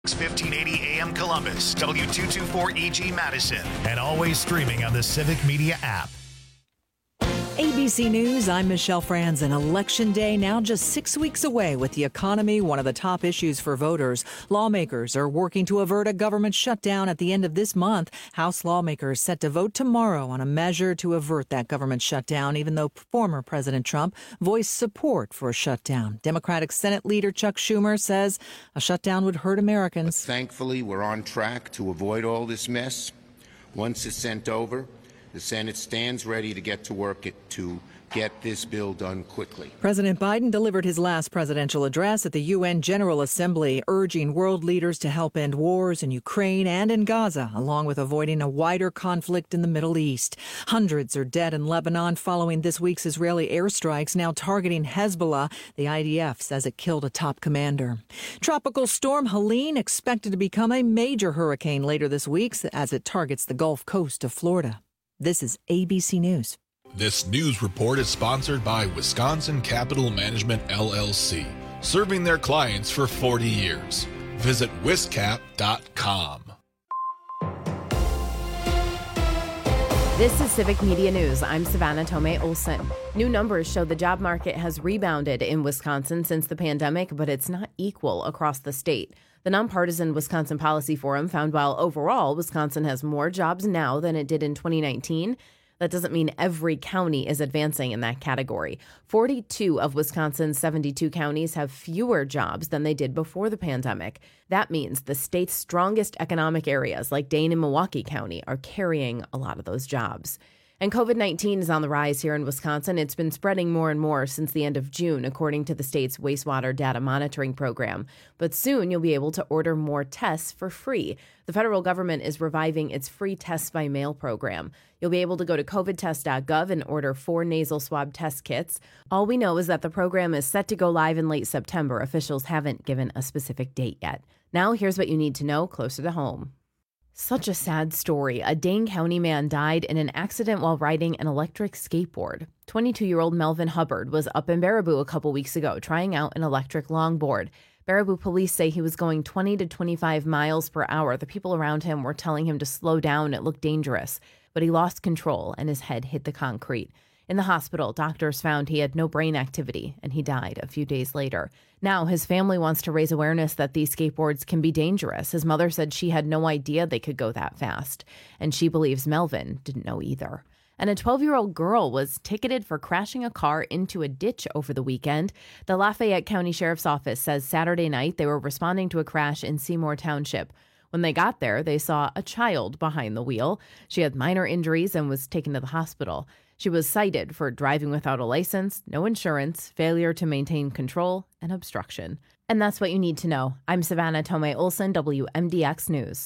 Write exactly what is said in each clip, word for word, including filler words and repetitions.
fifteen eighty A M Columbus, W two twenty-four E G Madison, and always streaming on the Civic Media app. A B C News, I'm Michelle Franzen. Election Day now just six weeks away, with the economy one of the top issues for voters. Lawmakers are working to avert a government shutdown at the end of this month. House lawmakers set to vote tomorrow on a measure to avert that government shutdown, even though former President Trump voiced support for a shutdown. Democratic Senate leader Chuck Schumer says a shutdown would hurt Americans. But thankfully, we're on track to avoid all this mess. Once it's sent over, the Senate stands ready to get to work to get this bill done quickly. President Biden delivered his last presidential address at the U N General Assembly, urging world leaders to help end wars in Ukraine and in Gaza, along with avoiding a wider conflict in the Middle East. Hundreds are dead in Lebanon following this week's Israeli airstrikes, now targeting Hezbollah. The I D F says it killed a top commander. Tropical storm Helene expected to become a major hurricane later this week as it targets the Gulf Coast of Florida. This is A B C News. This news report is sponsored by Wisconsin Capital Management, L L C, serving their clients for forty years. Visit wiscap dot com. This is Civic Media News. I'm Savannah Tomei Olson. New numbers show the job market has rebounded in Wisconsin since the pandemic, but it's not equal across the state. The nonpartisan Wisconsin Policy Forum found while overall Wisconsin has more jobs now than it did in twenty nineteen, that doesn't mean every county is advancing in that category. forty-two of Wisconsin's seventy-two counties have fewer jobs than they did before the pandemic. That means the state's strongest economic areas, like Dane and Milwaukee County, are carrying a lot of those jobs. And COVID nineteen is on the rise here in Wisconsin. It's been spreading more and more since the end of June, according to the state's wastewater data monitoring program. But soon you'll be able to order more tests for free. The federal government is reviving its free tests by mail program. You'll be able to go to covid test dot gov and order four nasal swab test kits. All we know is that the program is set to go live in late September. Officials haven't given a specific date yet. Now here's what you need to know closer to home. Such a sad story. A Dane County man died in an accident while riding an electric skateboard. twenty-two-year-old Melvin Hubbard was up in Baraboo a couple weeks ago trying out an electric longboard. Baraboo police say he was going twenty to twenty-five miles per hour. The people around him were telling him to slow down. It looked dangerous. But he lost control and his head hit the concrete. In the hospital, doctors found he had no brain activity, and he died a few days later. Now, his family wants to raise awareness that these skateboards can be dangerous. His mother said she had no idea they could go that fast, and she believes Melvin didn't know either. And a twelve-year-old girl was ticketed for crashing a car into a ditch over the weekend. The Lafayette County Sheriff's Office says Saturday night they were responding to a crash in Seymour Township. When they got there, they saw a child behind the wheel. She had minor injuries and was taken to the hospital. She was cited for driving without a license, no insurance, failure to maintain control, and obstruction. And that's what you need to know. I'm Savannah Tomei Olson, W M D X News.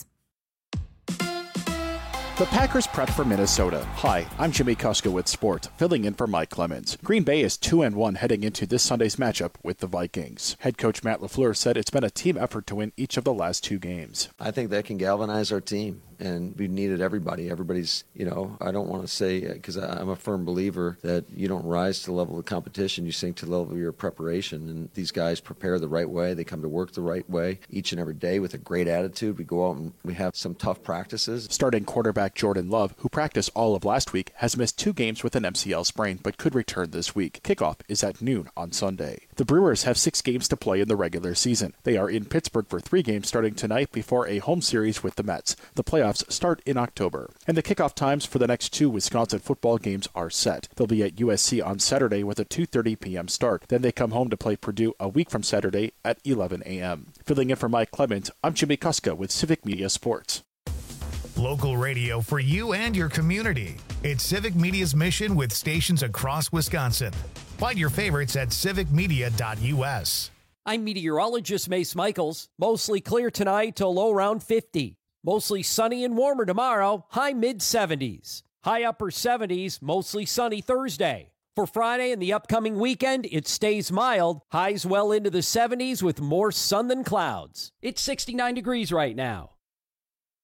The Packers prep for Minnesota. Hi, I'm Jimmy Kuska with Sport, filling in for Mike Clemens. Green Bay is two and one heading into this Sunday's matchup with the Vikings. Head coach Matt LaFleur said it's been a team effort to win each of the last two games. I think that can galvanize our team, and we needed everybody. Everybody's, you know, I don't want to say, because I'm a firm believer that you don't rise to the level of competition, you sink to the level of your preparation. And these guys prepare the right way. They come to work the right way each and every day with a great attitude. We go out and we have some tough practices. Starting quarterback Jordan Love, who practiced all of last week, has missed two games with an M C L sprain but could return this week. Kickoff is at noon on Sunday. The Brewers have six games to play in the regular season. They are in Pittsburgh for three games starting tonight before a home series with the Mets. The playoffs start in October. And the kickoff times for the next two Wisconsin football games are set. They'll be at U S C on Saturday with a two thirty p.m. start. Then they come home to play Purdue a week from Saturday at eleven a.m. Filling in for Mike Clemens, I'm Jimmy Kuska with Civic Media Sports. Local radio for you and your community. It's Civic Media's mission with stations across Wisconsin. Find your favorites at civic media dot u s. I'm meteorologist Mace Michaels. Mostly clear tonight to low around fifty. Mostly sunny and warmer tomorrow, high mid seventies. High upper seventies, mostly sunny Thursday. For Friday and the upcoming weekend, it stays mild. Highs well into the seventies with more sun than clouds. It's sixty-nine degrees right now.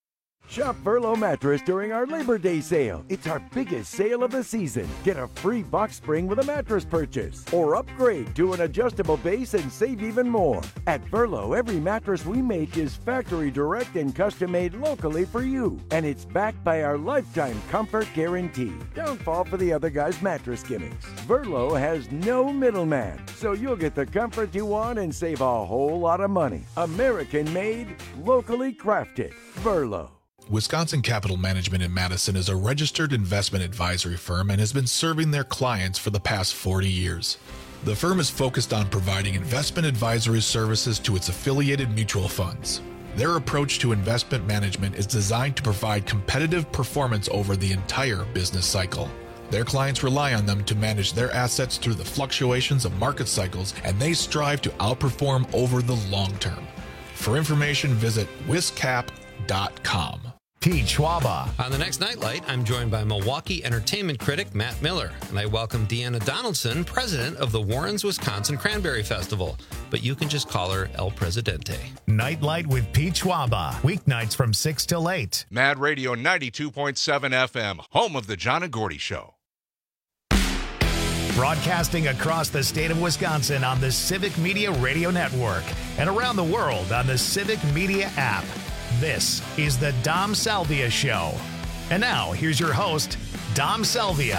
Shop Verlo Mattress during our Labor Day sale. It's our biggest sale of the season. Get a free box spring with a mattress purchase, or upgrade to an adjustable base and save even more. At Verlo, every mattress we make is factory direct and custom made locally for you, and it's backed by our lifetime comfort guarantee. Don't fall for the other guy's mattress gimmicks. Verlo has no middleman, so you'll get the comfort you want and save a whole lot of money. American made, locally crafted. Verlo. Wisconsin Capital Management in Madison is a registered investment advisory firm and has been serving their clients for the past forty years. The firm is focused on providing investment advisory services to its affiliated mutual funds. Their approach to investment management is designed to provide competitive performance over the entire business cycle. Their clients rely on them to manage their assets through the fluctuations of market cycles, and they strive to outperform over the long term. For information, visit wiscap dot com. Pete Schwaba. On the next Nightlight, I'm joined by Milwaukee entertainment critic Matt Miller, and I welcome Deanna Donaldson, president of the Warrens, Wisconsin Cranberry Festival, but you can just call her El Presidente. Nightlight with Pete Schwaba, weeknights from six till eight. Mad Radio ninety-two point seven F M, home of the John and Gordy Show. Broadcasting across the state of Wisconsin on the Civic Media Radio Network and around the world on the Civic Media app. This is the Dom Salvia Show. And now, here's your host, Dom Salvia.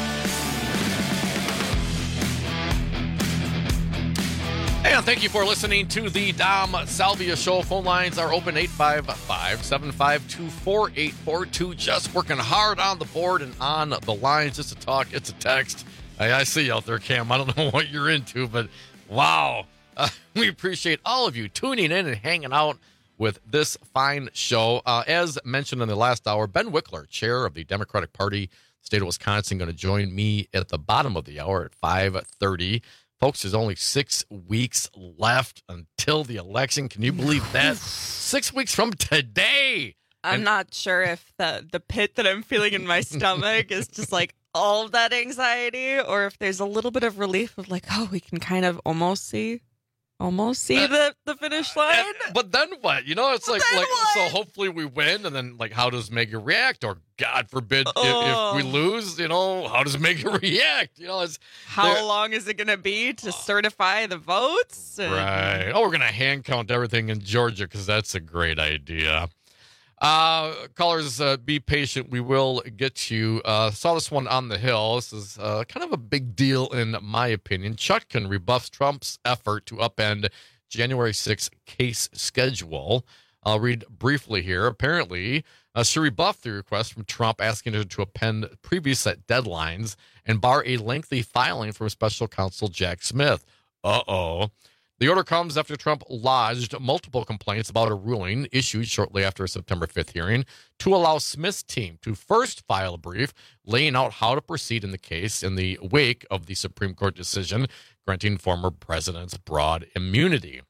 And thank you for listening to the Dom Salvia Show. Phone lines are open eight five five, seven five two, four eight four two. Just working hard on the board and on the lines. Just a talk, it's a text. I, I see you out there, Cam. I don't know what you're into, but wow. Uh, we appreciate all of you tuning in and hanging out with this fine show. Uh, as mentioned in the last hour, Ben Wickler, chair of the Democratic Party, state of Wisconsin, going to join me at the bottom of the hour at five thirty. Folks, there's only six weeks left until the election. Can you believe that? Six weeks from today. I'm and- not sure if the, the pit that I'm feeling in my stomach is just like all of that anxiety, or if there's a little bit of relief of like, oh, we can kind of almost see. Almost see the, the finish line. And, but then what? You know, it's but like, like what? So hopefully we win, and then, like, how does Megan react? Or, God forbid, oh. if, if we lose, you know, how does Megan react? You know, it's How long is it going to be to certify the votes? And... Right. Oh, we're going to hand count everything in Georgia, because that's a great idea. Uh, callers, uh, be patient. We will get to you. Uh, saw this one on the Hill. This is uh, kind of a big deal in my opinion. Chutkan rebuffs Trump's effort to upend January sixth case schedule. I'll read briefly here. Apparently, uh, she rebuffed the request from Trump asking her to append previous set deadlines and bar a lengthy filing from special counsel Jack Smith. Uh-oh. The order comes after Trump lodged multiple complaints about a ruling issued shortly after a September fifth hearing to allow Smith's team to first file a brief laying out how to proceed in the case in the wake of the Supreme Court decision granting former presidents broad immunity.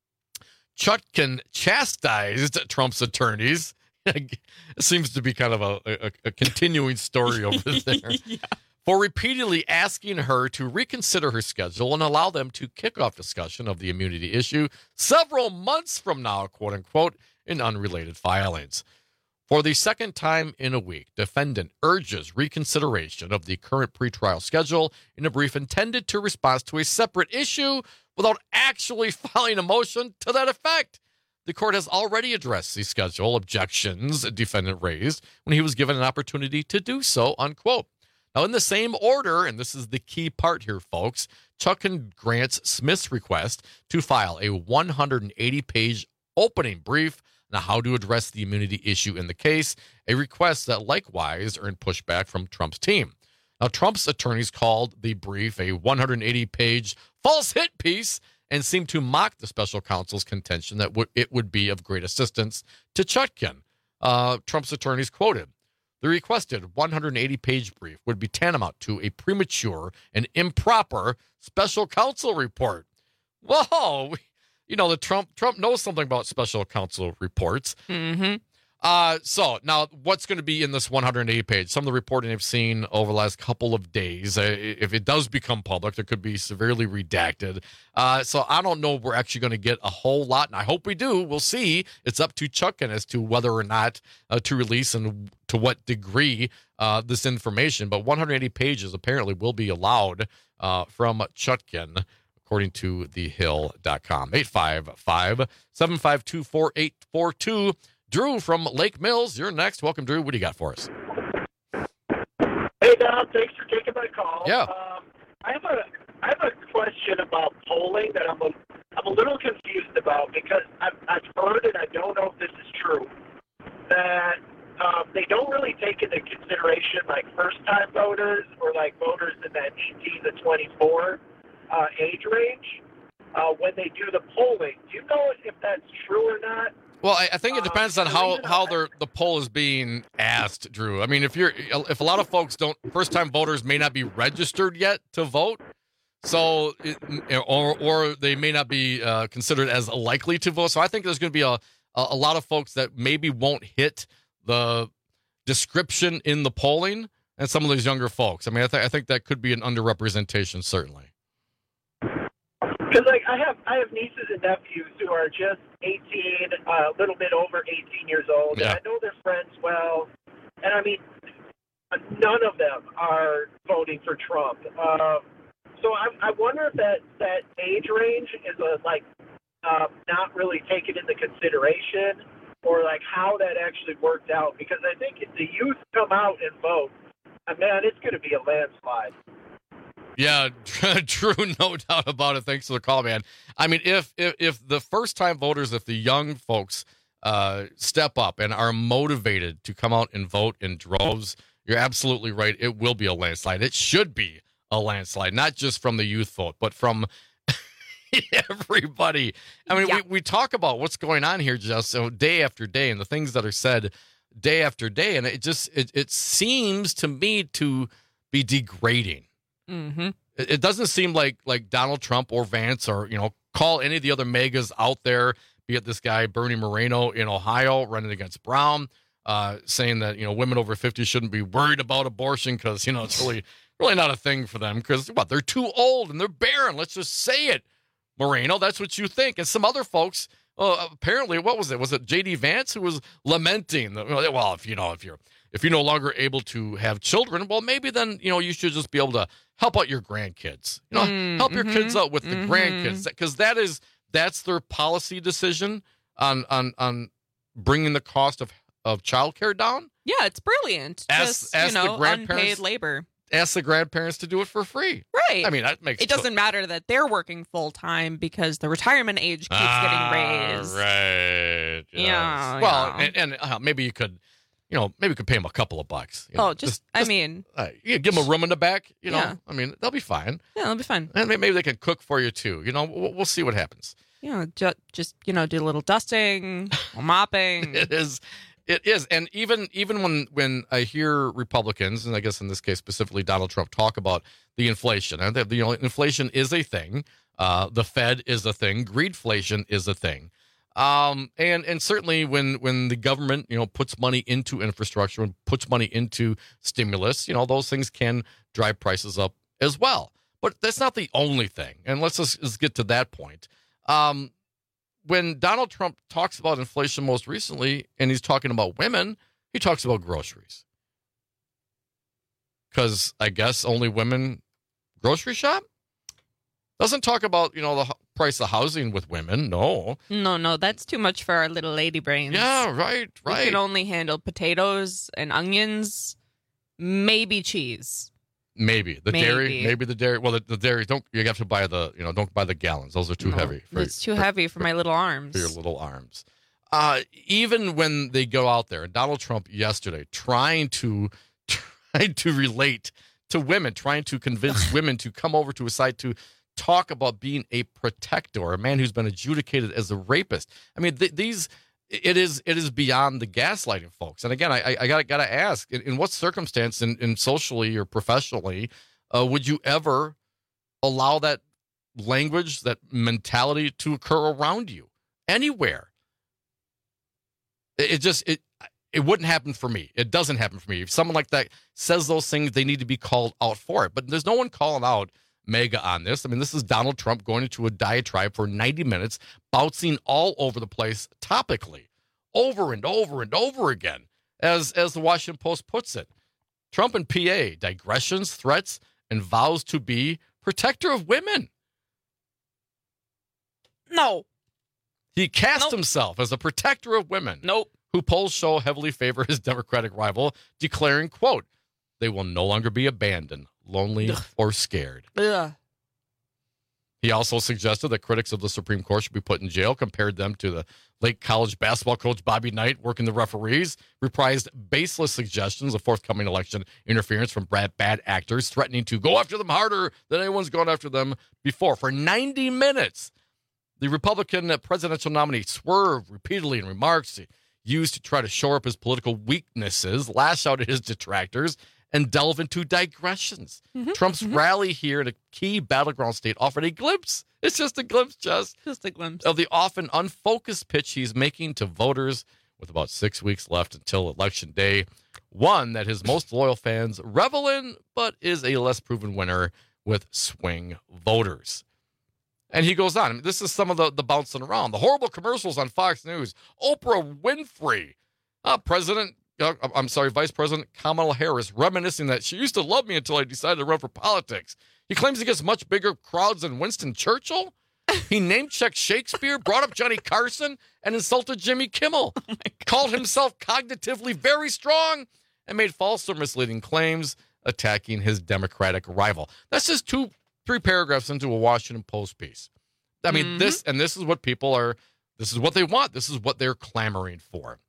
Chutkan chastised Trump's attorneys. It seems to be kind of a, a, a continuing story over there. Yeah. For repeatedly asking her to reconsider her schedule and allow them to kick off discussion of the immunity issue several months from now, quote unquote, in unrelated filings. For the second time in a week, defendant urges reconsideration of the current pretrial schedule in a brief intended to respond to a separate issue without actually filing a motion to that effect. The court has already addressed the schedule objections a defendant raised when he was given an opportunity to do so, unquote. Now, in the same order, and this is the key part here, folks, Chutkan grants Smith's request to file a one hundred eighty page opening brief on how to address the immunity issue in the case, a request that likewise earned pushback from Trump's team. Now, Trump's attorneys called the brief a one hundred eighty page false hit piece and seemed to mock the special counsel's contention that w- it would be of great assistance to Chutkan. Uh, Trump's attorneys quoted, "The requested one hundred eighty page brief would be tantamount to a premature and improper special counsel report." Whoa, you know, the Trump Trump knows something about special counsel reports. Mm-hmm. Uh, so now what's going to be in this one hundred eighty page? Some of the reporting I've seen over the last couple of days, uh, if it does become public, it could be severely redacted. Uh, so I don't know if we're actually going to get a whole lot, and I hope we do. We'll see. It's up to Chutkan as to whether or not uh, to release and to what degree uh, this information. But one hundred eighty pages apparently will be allowed uh, from Chutkan, according to the hill dot com. eight five five, seven five two, four eight four two. Drew from Lake Mills, you're next. Welcome, Drew. What do you got for us? Hey, Dom. Thanks for taking my call. Yeah. Um, I have a I have a question about polling that I'm a I'm a little confused about because I've, I've heard, and I don't know if this is true, that um, they don't really take into consideration like first-time voters or like voters in that eighteen to twenty-four uh, age range uh, when they do the polling. Do you know if that's true or not? Well, I, I think it depends on how how the the poll is being asked, Drew. I mean, if you're if a lot of folks don't, first time voters may not be registered yet to vote, so it, or or they may not be uh, considered as likely to vote. So I think there's going to be a a lot of folks that maybe won't hit the description in the polling, and some of these younger folks. I mean, I, th- I think that could be an underrepresentation, certainly. Because like I have I have nieces and nephews who are just eighteen, a uh, little bit over eighteen years old. Yeah. And I know their friends well, and I mean, none of them are voting for Trump. Um, so I, I wonder if that, that age range is a, like um, not really taken into consideration, or like how that actually worked out. Because I think if the youth come out and vote, uh, man, it's going to be a landslide. Yeah, true, no doubt about it. Thanks for the call, man. I mean, if if, if the first-time voters, if the young folks uh, step up and are motivated to come out and vote in droves, you're absolutely right. It will be a landslide. It should be a landslide, not just from the youth vote, but from everybody. I mean, yeah. we, we talk about what's going on here just so day after day and the things that are said day after day, and it just it, it seems to me to be degrading. Mm-hmm. It, it doesn't seem like like Donald Trump or Vance or, you know, call any of the other megas out there, be it this guy Bernie Moreno in Ohio running against Brown, uh, saying that, you know, women over fifty shouldn't be worried about abortion because, you know, it's really really not a thing for them because what, they're too old and they're barren. Let's just say it, Moreno. That's what you think. And some other folks, uh, apparently, what was it? Was it J D Vance who was lamenting that, well, if you know, if you're if you're no longer able to have children, well, maybe then, you know, you should just be able to help out your grandkids. You know, mm, help your mm-hmm, kids out with the mm-hmm. grandkids, because that is that's their policy decision on on on bringing the cost of of childcare down. Yeah, it's brilliant. Ask, Just, ask you know, the grandparents, unpaid labor. Ask the grandparents to do it for free. Right. I mean, that makes it doesn't matter that they're working full time because the retirement age keeps ah, getting raised. Right. Yes. Yeah. Well, yeah. and, and uh, maybe you could. You know, maybe we could pay them a couple of bucks. You know, oh, just, just, I mean. Uh, you give them a room in the back, you know. Yeah. I mean, they'll be fine. Yeah, they'll be fine. And maybe they can cook for you, too. You know, we'll, we'll see what happens. Yeah, just, just, you know, do a little dusting, mopping. It is. It is. And even even when, when I hear Republicans, and I guess in this case specifically Donald Trump, talk about the inflation, and the, you know, inflation is a thing. Uh, the Fed is a thing. Greedflation is a thing. Um, and, and certainly when, when the government, you know, puts money into infrastructure and puts money into stimulus, you know, those things can drive prices up as well. But that's not the only thing. And let's just, just get to that point. Um, when Donald Trump talks about inflation most recently, and he's talking about women, he talks about groceries. Because I guess only women grocery shop? Doesn't talk about, you know, the price of housing with women. No. No, no, that's too much for our little lady brains. Yeah, right, right. We can only handle potatoes and onions, maybe cheese. Maybe. The maybe. dairy, maybe the dairy. Well, the, the dairy, don't, you have to buy the, you know, don't buy the gallons. Those are too no, heavy. For, it's too for, heavy for, for my little arms. For your little arms. Uh, even when they go out there, and Donald Trump yesterday trying to, trying to relate to women, trying to convince women to come over to his side to talk about being a protector, a man who's been adjudicated as a rapist. I mean, th- these, it is it is beyond the gaslighting, folks. And again, I, I gotta gotta ask, in, in what circumstance, in, in socially or professionally, uh, would you ever allow that language, that mentality to occur around you anywhere? It, it just it It wouldn't happen for me. It doesn't happen for me. If someone like that says those things, they need to be called out for it. But there's no one calling out MAGA on this. I mean, this is Donald Trump going into a diatribe for ninety minutes, bouncing all over the place topically, over and over and over again, as, as the Washington Post puts it. Trump and P A, digressions, threats, and vows to be protector of women. No. He cast Nope. himself as a protector of women. Nope. Who polls show heavily favor his Democratic rival, declaring, quote, they will no longer be abandoned, lonely, Ugh. or scared. Ugh. He also suggested that critics of the Supreme Court should be put in jail, compared them to the late college basketball coach Bobby Knight working the referees, reprised baseless suggestions of forthcoming election interference from bad, bad actors, threatening to go after them harder than anyone's gone after them before. For ninety minutes, the Republican presidential nominee swerved repeatedly in remarks he used to try to shore up his political weaknesses, lash out at his detractors, and delve into digressions. Mm-hmm, Trump's mm-hmm. rally here in a key battleground state offered a glimpse. It's just a glimpse, Jess. Just a glimpse. Of the often unfocused pitch he's making to voters with about six weeks left until Election Day. One that his most loyal fans revel in, but is a less proven winner with swing voters. And he goes on. I mean, this is some of the, the bouncing around. The horrible commercials on Fox News. Oprah Winfrey. Uh, President, uh, I'm sorry, Vice President Kamala Harris reminiscing that she used to love me until I decided to run for politics. He claims he gets much bigger crowds than Winston Churchill. He name-checked Shakespeare, brought up Johnny Carson, and insulted Jimmy Kimmel. Oh called himself cognitively very strong and made false or misleading claims attacking his Democratic rival. That's just two Three paragraphs into a Washington Post piece. I mean, mm-hmm. this, and this is what people are, this is what they want. This is what they're clamoring for.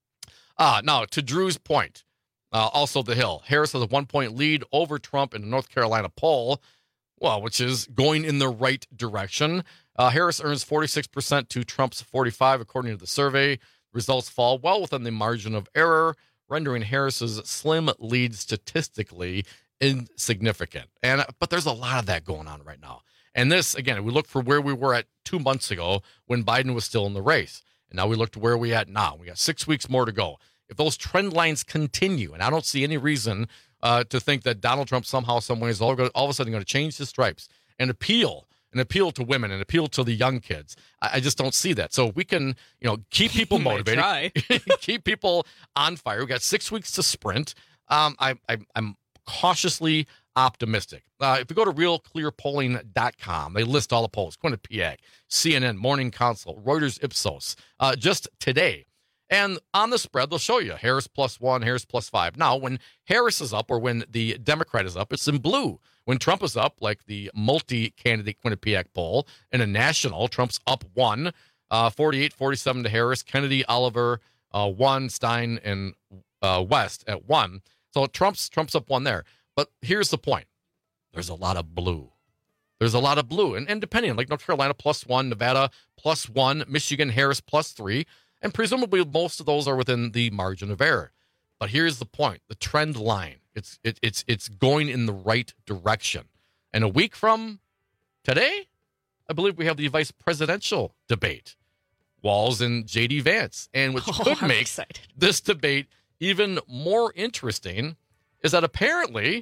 Uh, now, to Drew's point, uh, also the Hill. Harris has a one-point lead over Trump in the North Carolina poll, well, which is going in the right direction. Uh, Harris earns forty-six percent to Trump's forty-five, according to the survey. Results fall well within the margin of error, rendering Harris's slim lead statistically insignificant. And but there's a lot of that going on right now. And this, again, we look for where we were at two months ago when Biden was still in the race. And now we look to where we at now. We got six weeks more to go. If those trend lines continue, and I don't see any reason uh, to think that Donald Trump somehow, some ways, all, all of a sudden going to change his stripes and appeal, and appeal to women and appeal to the young kids. I, I just don't see that. So we can, you know, keep people motivated, keep people on fire. We got six weeks to sprint. Um, I, I, I'm cautiously optimistic. Uh, if you go to real clear polling dot com, they list all the polls. Quinnipiac, C N N, Morning Consult, Reuters, Ipsos, uh, just today. And on the spread, they'll show you Harris plus one, Harris plus five. Now, when Harris is up or when the Democrat is up, it's in blue. When Trump is up, like the multi-candidate Quinnipiac poll, in a national, Trump's up one, uh, forty-eight forty-seven to Harris, Kennedy, Oliver, uh, one, Stein, and uh, West at one. So Trump's Trump's up one there. But here's the point. There's a lot of blue. There's a lot of blue. And, and depending, like North Carolina plus one, Nevada plus one, Michigan, Harris plus three. And presumably most of those are within the margin of error. But here's the point. The trend line. It's it, it's it's going in the right direction. And a week from today, I believe we have the vice presidential debate. Walz and J D Vance. And which oh, could I'm make excited. This debate even more interesting is that apparently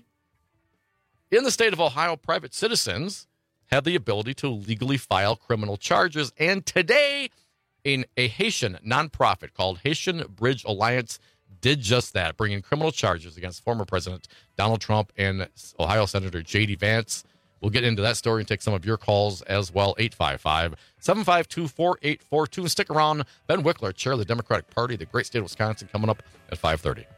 in the state of Ohio, private citizens have the ability to legally file criminal charges. And today, in a Haitian nonprofit called Haitian Bridge Alliance did just that, bringing criminal charges against former President Donald Trump and Ohio Senator J D Vance. We'll get into that story and take some of your calls as well. eight five five, seven five two, four eight four two. And stick around. Ben Wickler, chair of the Democratic Party, the great state of Wisconsin, coming up at five thirty.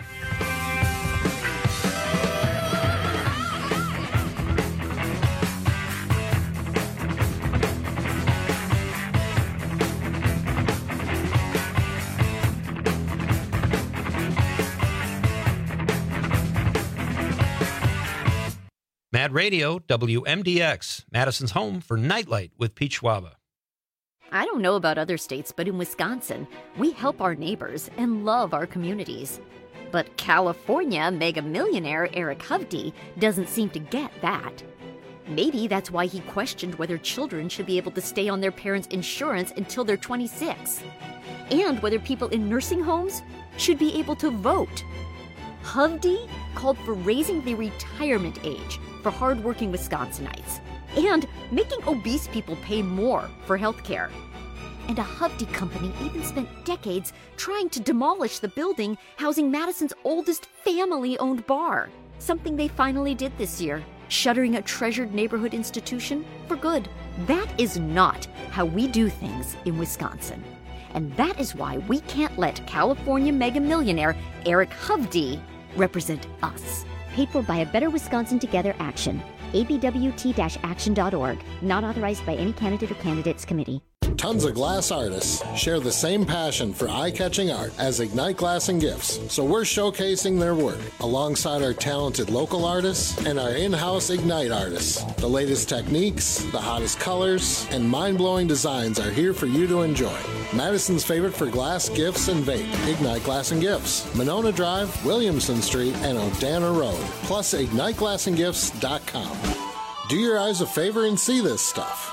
Mad Radio, W M D X, Madison's home for Nightlight with Pete Schwaba. I don't know about other states, but in Wisconsin, we help our neighbors and love our communities. But California mega millionaire Eric Hovde doesn't seem to get that. Maybe that's why he questioned whether children should be able to stay on their parents' insurance until they're twenty-six. And whether people in nursing homes should be able to vote. Hovde called for raising the retirement age for hardworking Wisconsinites and making obese people pay more for health care. And a Hovde company even spent decades trying to demolish the building housing Madison's oldest family-owned bar, something they finally did this year, shuttering a treasured neighborhood institution for good. That is not how we do things in Wisconsin. And that is why we can't let California mega millionaire Eric Hovde represent us. Paid for by a Better Wisconsin Together action. A B W T action dot org. Not authorized by any candidate or candidates committee. Tons of glass artists share the same passion for eye-catching art as Ignite Glass and Gifts, so we're showcasing their work alongside our talented local artists and our in-house Ignite artists. The latest techniques, the hottest colors, and mind-blowing designs are here for you to enjoy. Madison's favorite for glass, gifts, and vape, Ignite Glass and Gifts, Monona Drive, Williamson Street, and O'Dana Road, plus ignite glass and gifts dot com. Do your eyes a favor and see this stuff.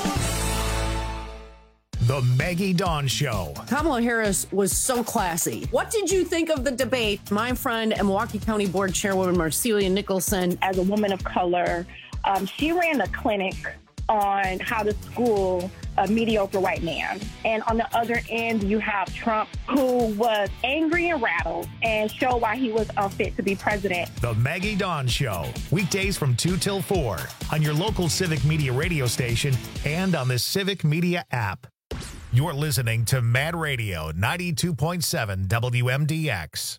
The Maggie Dawn Show. Kamala Harris was so classy. What did you think of the debate? My friend and Milwaukee County Board Chairwoman Marcelia Nicholson. As a woman of color, um, she ran a clinic on how to school a mediocre white man. And on the other end, you have Trump, who was angry and rattled and showed why he was unfit to be president. The Maggie Dawn Show. Weekdays from two till four on your local Civic Media radio station and on the Civic Media app. You're listening to Mad Radio ninety-two point seven W M D X.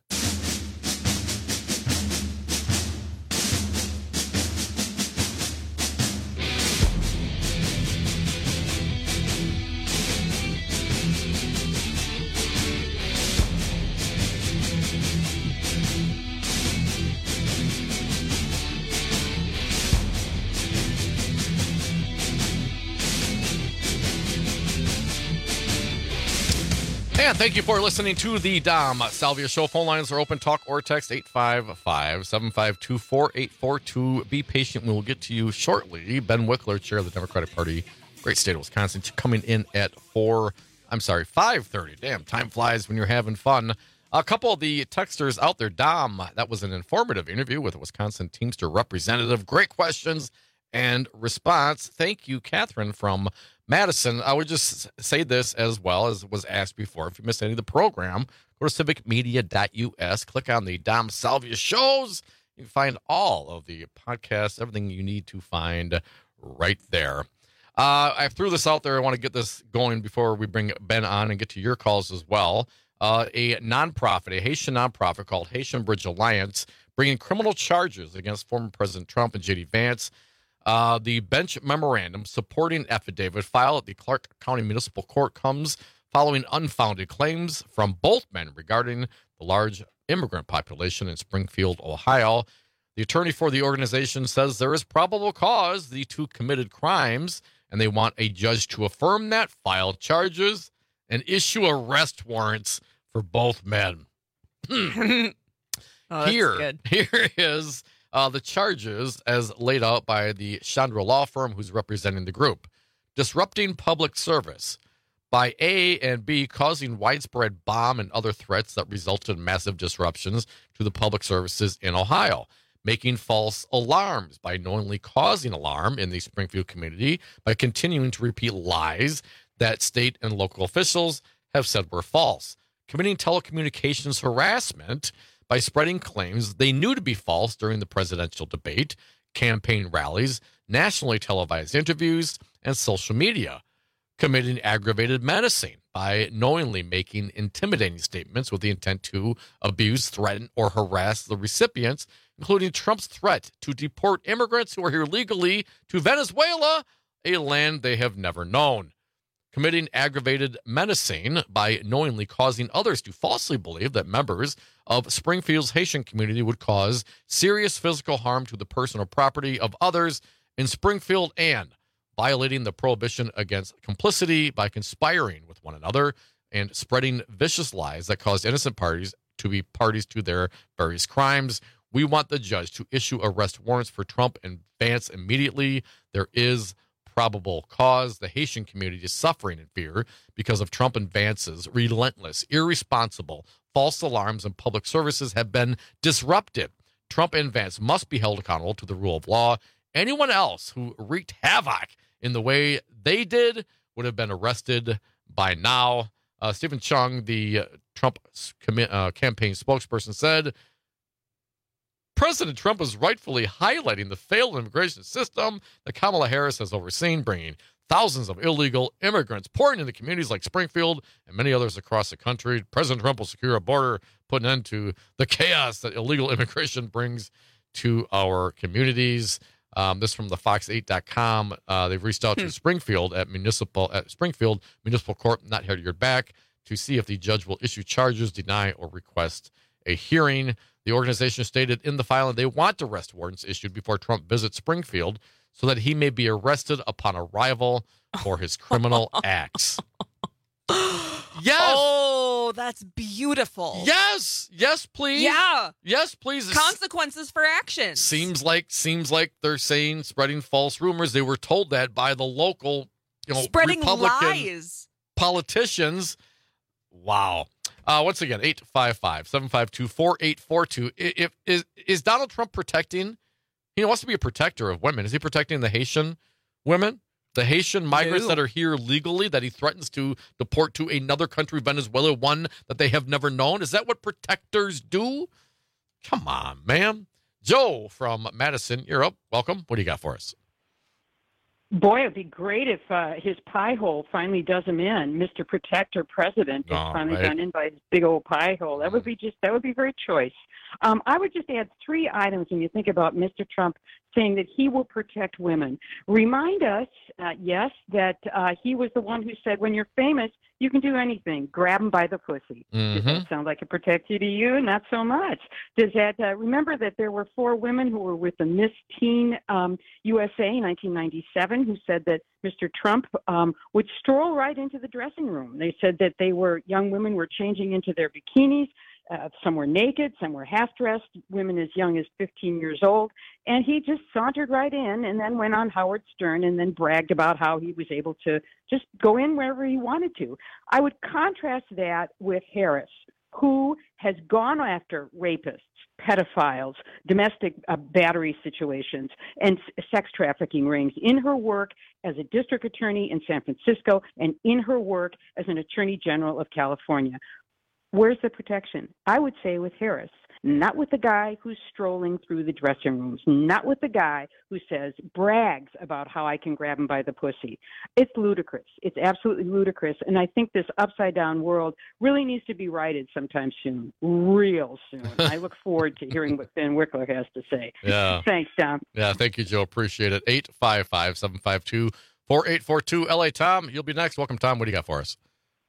And thank you for listening to the Dom Salvia Show. Phone lines are open. Talk or text eight five five, seven five two, four eight four two. Be patient. We will get to you shortly. Ben Wickler, chair of the Democratic Party, great state of Wisconsin, coming in at four, I'm sorry, five thirty. Damn, time flies when you're having fun. A couple of the texters out there. Dom, that was an informative interview with a Wisconsin Teamster representative. Great questions and response. Thank you, Catherine from Madison. I would just say this as well as was asked before. If you missed any of the program, go to civic media dot U S, click on the Dom Salvia shows. You can find all of the podcasts, everything you need to find right there. Uh, I threw this out there. I want to get this going before we bring Ben on and get to your calls as well. Uh, a nonprofit, a Haitian nonprofit called Haitian Bridge Alliance, bringing criminal charges against former President Trump and J D Vance. Uh, the bench memorandum supporting affidavit filed at the Clark County Municipal Court comes following unfounded claims from both men regarding the large immigrant population in Springfield, Ohio. The attorney for the organization says there is probable cause the two committed crimes, and they want a judge to affirm that, file charges, and issue arrest warrants for both men. Oh, that's here, good. here is uh, the charges as laid out by the Chandra law firm who's representing the group. Disrupting public service by A and B, causing widespread bomb and other threats that resulted in massive disruptions to the public services in Ohio. Making false alarms by knowingly causing alarm in the Springfield community by continuing to repeat lies that state and local officials have said were false. Committing telecommunications harassment by spreading claims they knew to be false during the presidential debate, campaign rallies, nationally televised interviews, and social media. Committing aggravated menacing by knowingly making intimidating statements with the intent to abuse, threaten, or harass the recipients, including Trump's threat to deport immigrants who are here legally to Venezuela, a land they have never known. Committing aggravated menacing by knowingly causing others to falsely believe that members of Springfield's Haitian community would cause serious physical harm to the personal property of others in Springfield, and violating the prohibition against complicity by conspiring with one another and spreading vicious lies that caused innocent parties to be parties to their various crimes. We want the judge to issue arrest warrants for Trump and Vance immediately. There is probable cause. The Haitian community is suffering in fear because of Trump and Vance's relentless, irresponsible, false alarms, and public services have been disrupted. Trump and Vance must be held accountable to the rule of law. Anyone else who wreaked havoc in the way they did would have been arrested by now. Uh, Stephen Chung, the uh, Trump com- uh, campaign spokesperson, said President Trump is rightfully highlighting the failed immigration system that Kamala Harris has overseen, bringing thousands of illegal immigrants pouring into communities like Springfield and many others across the country. President Trump will secure a border, put an end to the chaos that illegal immigration brings to our communities. Um, this from the fox eight dot com. Uh, they've reached out to Springfield at municipal at Springfield Municipal Court, not heard back, to see if the judge will issue charges, deny, or request a hearing. The organization stated in the filing they want arrest warrants issued before Trump visits Springfield so that he may be arrested upon arrival for his criminal acts. Yes. Oh, that's beautiful. Yes. Yes, please. Yeah. Yes, please. Consequences for action. Seems like seems like they're saying spreading false rumors. They were told that by the local, you know, spreading Republican lies. Politicians. Wow. Uh, once again, eight five five, seven five two, four eight four two. If, is, is Donald Trump protecting? He wants to be a protector of women. Is he protecting the Haitian women? The Haitian migrants No. that are here legally that he threatens to deport to another country, Venezuela, one that they have never known? Is that what protectors do? Come on, man. Joe from Madison, you're up. Welcome. What do you got for us? Boy, it'd be great if uh, his pie hole finally does him in. Mister Protector President has Oh, finally right. gone in by his big old pie hole. That would be just, that would be very choice. Um, I would just add three items when you think about Mister Trump saying that he will protect women. Remind us, uh, yes, that uh, he was the one who said, when you're famous, you can do anything. Grab them by the pussy. Does Mhm. that sound like it protects you to you? Not so much. Does that, uh, remember that there were four women who were with the Miss Teen um, U S A in nineteen ninety-seven who said that Mister Trump um, would stroll right into the dressing room. They said that they were, young women were changing into their bikinis. Uh, some were naked, some were half-dressed, women as young as fifteen years old. And he just sauntered right in and then went on Howard Stern and then bragged about how he was able to just go in wherever he wanted to. I would contrast that with Harris, who has gone after rapists, pedophiles, domestic uh, battery situations, and s- sex trafficking rings in her work as a district attorney in San Francisco and in her work as an attorney general of California. Where's the protection? I would say with Harris, not with the guy who's strolling through the dressing rooms, not with the guy who says, brags about how I can grab him by the pussy. It's ludicrous. It's absolutely ludicrous. And I think this upside down world really needs to be righted sometime soon, real soon. I look forward to hearing what Ben Wickler has to say. Yeah. Thanks, Tom. Yeah, thank you, Joe. Appreciate it. eight five five, seven five two, four eight four two. L A Tom, you'll be next. Welcome, Tom. What do you got for us?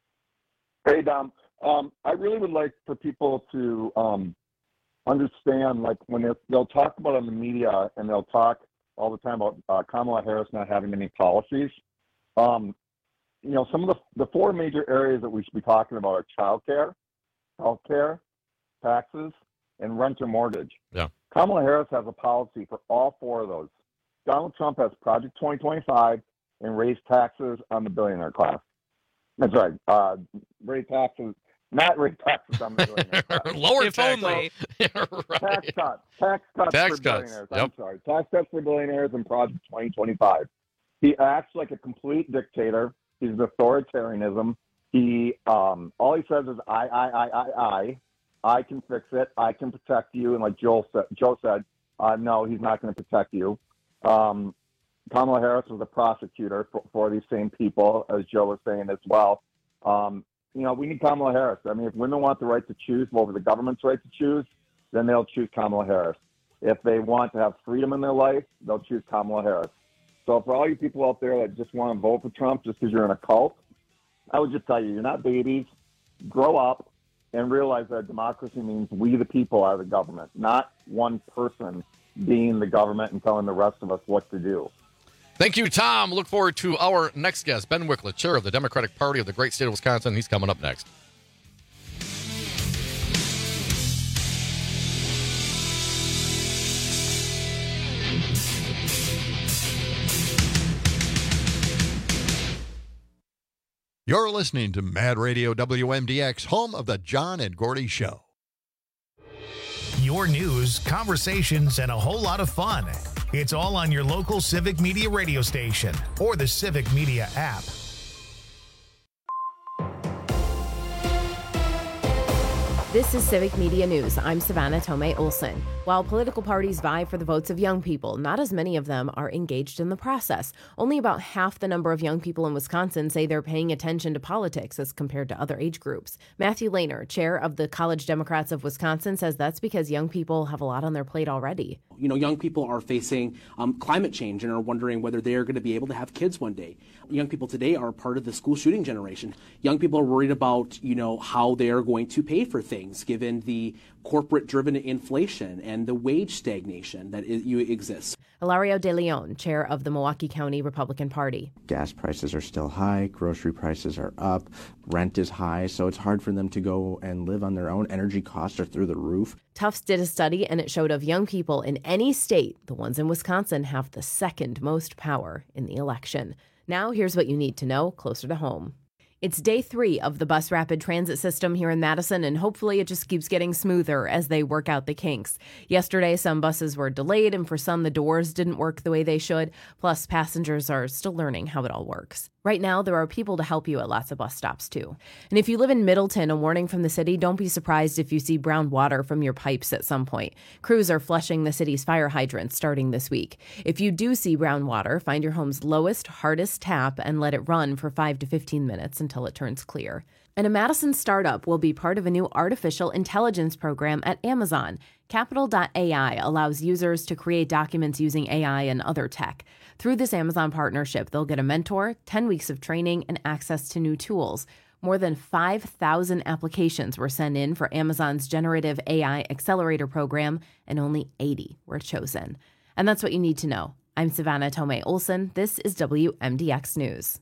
Hey, Dom. Um, I really would like for people to um, understand, like, when they're- they'll talk about it in the media and they'll talk all the time about uh, Kamala Harris not having any policies. Um, you know, some of the, the four major areas that we should be talking about are childcare, healthcare, taxes, and rent or mortgage. Yeah. Kamala Harris has a policy for all four of those. Donald Trump has Project twenty twenty-five and raised taxes on the billionaire class. That's right. Uh, raise taxes. Not raise taxes on the billionaires. Lower If tax. only. Yeah, right. Tax cuts. Tax cuts Tax for cuts. billionaires. Yep. I'm sorry. Tax cuts for billionaires in Project twenty twenty-five. He acts like a complete dictator. He's authoritarianism. He um, all he says is I, I, I, I, I. I can fix it. I can protect you. And like Joel said, Joe said, uh, no, he's not going to protect you. Um, Kamala Harris was a prosecutor for, for these same people, as Joe was saying as well. Um, you know, we need Kamala Harris. I mean, if women want the right to choose over the government's right to choose, then they'll choose Kamala Harris. If they want to have freedom in their life, they'll choose Kamala Harris. So for all you people out there that just want to vote for Trump just because you're in a cult, I would just tell you, you're not babies. Grow up and realize that democracy means we the people are the government, not one person being the government and telling the rest of us what to do. Thank you, Tom. Look forward to our next guest, Ben Wickler, chair of the Democratic Party of the great state of Wisconsin. He's coming up next. You're listening to Mad Radio W M D X, home of the John and Gordy Show. Your news, conversations, and a whole lot of fun. It's all on your local Civic Media radio station or the Civic Media app. This is Civic Media News. I'm Savannah Tomei Olson. While political parties vie for the votes of young people, not as many of them are engaged in the process. Only about half the number of young people in Wisconsin say they're paying attention to politics as compared to other age groups. Matthew Lehner, chair of the College Democrats of Wisconsin, says that's because young people have a lot on their plate already. You know, young people are facing um, climate change and are wondering whether they're going to be able to have kids one day. Young people today are part of the school shooting generation. Young people are worried about, you know, how they are going to pay for things given the corporate-driven inflation and the wage stagnation that is, you, exists. Hilario De Leon, chair of the Milwaukee County Republican Party. Gas prices are still high, grocery prices are up, rent is high, so it's hard for them to go and live on their own. Energy costs are through the roof. Tufts did a study, and it showed of young people in any state, the ones in Wisconsin have the second most power in the election. Now, here's what you need to know closer to home. It's day three of the bus rapid transit system here in Madison, and hopefully it just keeps getting smoother as they work out the kinks. Yesterday, some buses were delayed, and for some, the doors didn't work the way they should. Plus, passengers are still learning how it all works. Right now, there are people to help you at lots of bus stops, too. And if you live in Middleton, a warning from the city, don't be surprised if you see brown water from your pipes at some point. Crews are flushing the city's fire hydrants starting this week. If you do see brown water, find your home's lowest, hardest tap and let it run for five to fifteen minutes until it turns clear. And a Madison startup will be part of a new artificial intelligence program at Amazon. Capital dot A I allows users to create documents using A I and other tech. Through this Amazon partnership, they'll get a mentor, ten weeks of training, and access to new tools. More than five thousand applications were sent in for Amazon's Generative A I Accelerator program, and only eighty were chosen. And that's what you need to know. I'm Savannah Tomei Olson. This is W M D X News.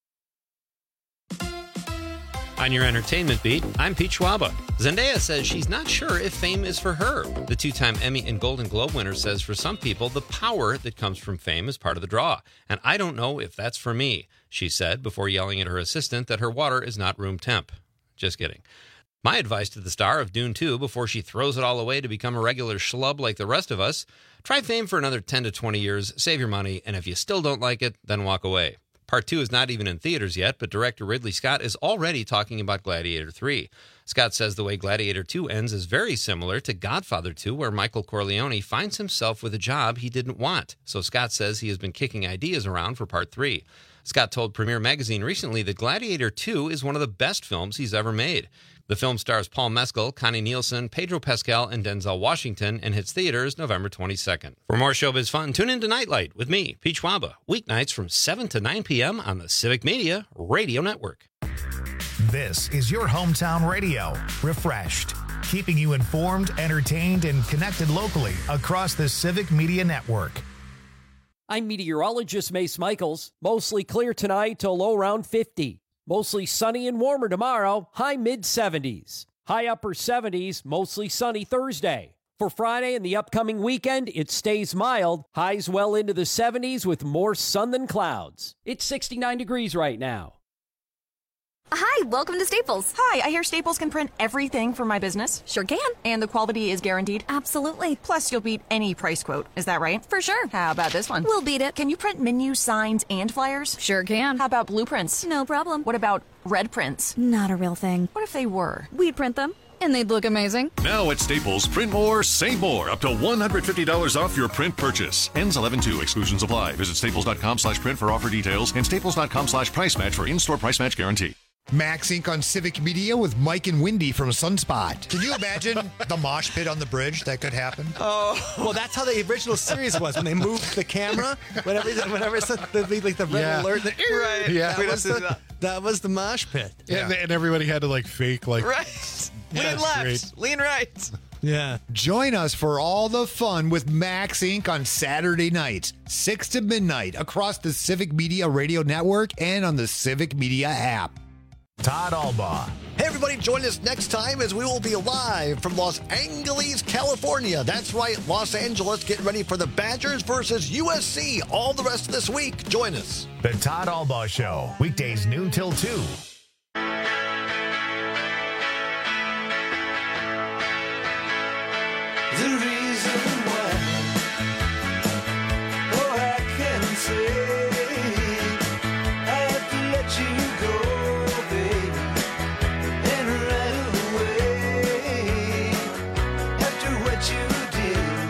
On your entertainment beat, I'm Pete Schwaba. Zendaya says she's not sure if fame is for her. The two-time Emmy and Golden Globe winner says for some people, the power that comes from fame is part of the draw. And I don't know if that's for me, she said before yelling at her assistant that her water is not room temp. Just kidding. My advice to the star of Dune two before she throws it all away to become a regular schlub like the rest of us, try fame for another ten to twenty years, save your money, and if you still don't like it, then walk away. Part two is not even in theaters yet, but director Ridley Scott is already talking about Gladiator three. Scott says the way Gladiator two ends is very similar to Godfather two, where Michael Corleone finds himself with a job he didn't want. So Scott says he has been kicking ideas around for part three. Scott told Premiere Magazine recently that Gladiator two is one of the best films he's ever made. The film stars Paul Mescal, Connie Nielsen, Pedro Pascal, and Denzel Washington and hits theaters November twenty-second. For more showbiz fun, tune in to Nightlight with me, Pete Schwaba, weeknights from seven to nine p.m. on the Civic Media Radio Network. This is your hometown radio, refreshed, keeping you informed, entertained, and connected locally across the Civic Media Network. I'm meteorologist Mace Michaels. Mostly clear tonight to low around fifty. Mostly sunny and warmer tomorrow, high mid seventies. High upper seventies, mostly sunny Thursday. For Friday and the upcoming weekend, it stays mild. Highs well into the seventies with more sun than clouds. It's sixty-nine degrees right now. Hi, welcome to Staples. Hi, I hear Staples can print everything for my business. Sure can. And the quality is guaranteed? Absolutely. Plus, you'll beat any price quote. Is that right? For sure. How about this one? We'll beat it. Can you print menus, signs, and flyers? Sure can. How about blueprints? No problem. What about red prints? Not a real thing. What if they were? We'd print them. And they'd look amazing. Now at Staples, print more, save more. Up to one hundred fifty dollars off your print purchase. Ends eleven two. Exclusions apply. Visit staples.com slash print for offer details and staples.com slash price match for in-store price match guarantee. Max Incorporated on Civic Media with Mike and Wendy from Sunspot. Can you imagine the mosh pit on the bridge that could happen? Oh, well, that's how the original series was when they moved the camera. Whenever, whenever it's the, the, like the red Yeah. alert, the, Right. Yeah, We that was, don't do the, that. that was the mosh pit. Yeah. And, and everybody had to like fake like Right. Yeah, Lean that's left, great. lean right. Yeah. Join us for all the fun with Max Incorporated on Saturday nights, six to midnight, across the Civic Media Radio Network and on the Civic Media app. Todd Albaugh. Hey, everybody, join us next time as we will be live from Los Angeles, California. That's right, Los Angeles, getting ready for the Badgers versus U S C all the rest of this week. Join us. The Todd Albaugh Show, weekdays noon till two. The reason why, oh, I can say, I have to let you go, baby, and right away, after what you did,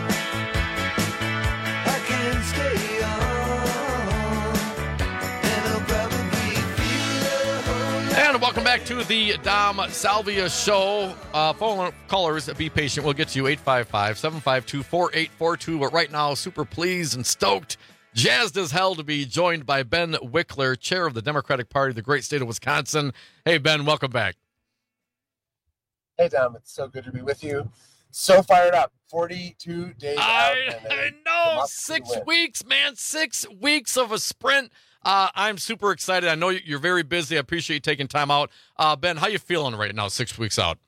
I can stay on, and I'll probably feel the And welcome back to the Dom Salvia Show. Uh, phone callers, be patient. We'll get to you, eight five five, seven five two, four eight four two. But right now, super pleased and stoked, jazzed as hell to be joined by Ben Wickler, chair of the Democratic Party of the great state of Wisconsin. Hey, Ben, welcome back. Hey, Dom, it's so good to be with you. So fired up. forty-two days I, out. And I know. Six win. weeks, man. Six weeks of a sprint. Uh, I'm super excited. I know you're very busy. I appreciate you taking time out. Uh, Ben, how you feeling right now, six weeks out?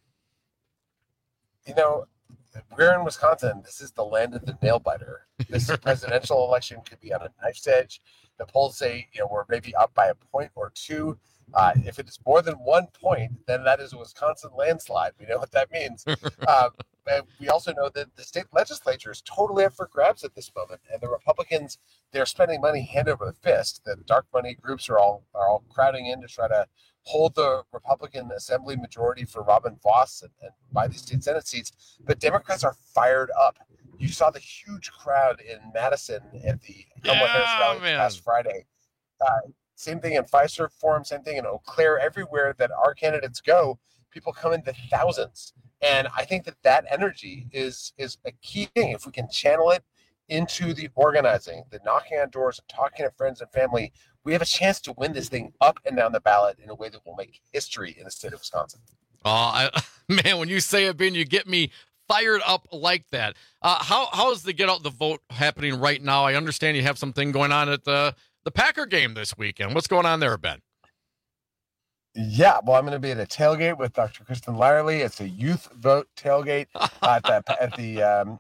You know, we're in Wisconsin. This is the land of the nail biter. This presidential election could be on a knife's edge. The polls say, you know, we're maybe up by a point or two. Uh, if it is more than one point, then that is a Wisconsin landslide. We know what that means. uh, and we also know that the state legislature is totally up for grabs at this moment, and the Republicans, they're spending money hand over fist. The dark money groups are all are all crowding in to try to hold the Republican Assembly majority for Robin Voss and, and buy these state Senate seats. But Democrats are fired up. You saw the huge crowd in Madison at the Kamala Yeah, Harris rally man. last Friday. Uh, Same thing in Pfizer Forum, same thing in Eau Claire. Everywhere that our candidates go, people come in the thousands. And I think that that energy is is a key thing. If we can channel it into the organizing, the knocking on doors, and talking to friends and family, we have a chance to win this thing up and down the ballot in a way that will make history in the state of Wisconsin. Oh, I, man, when you say it, Ben, you get me fired up like that. Uh, how how is the get out the vote happening right now? I understand you have something going on at the the Packer game this weekend. What's going on there, Ben? Yeah, well, I'm going to be at a tailgate with Doctor Kristen Lyerly. It's a youth vote tailgate at the at the um,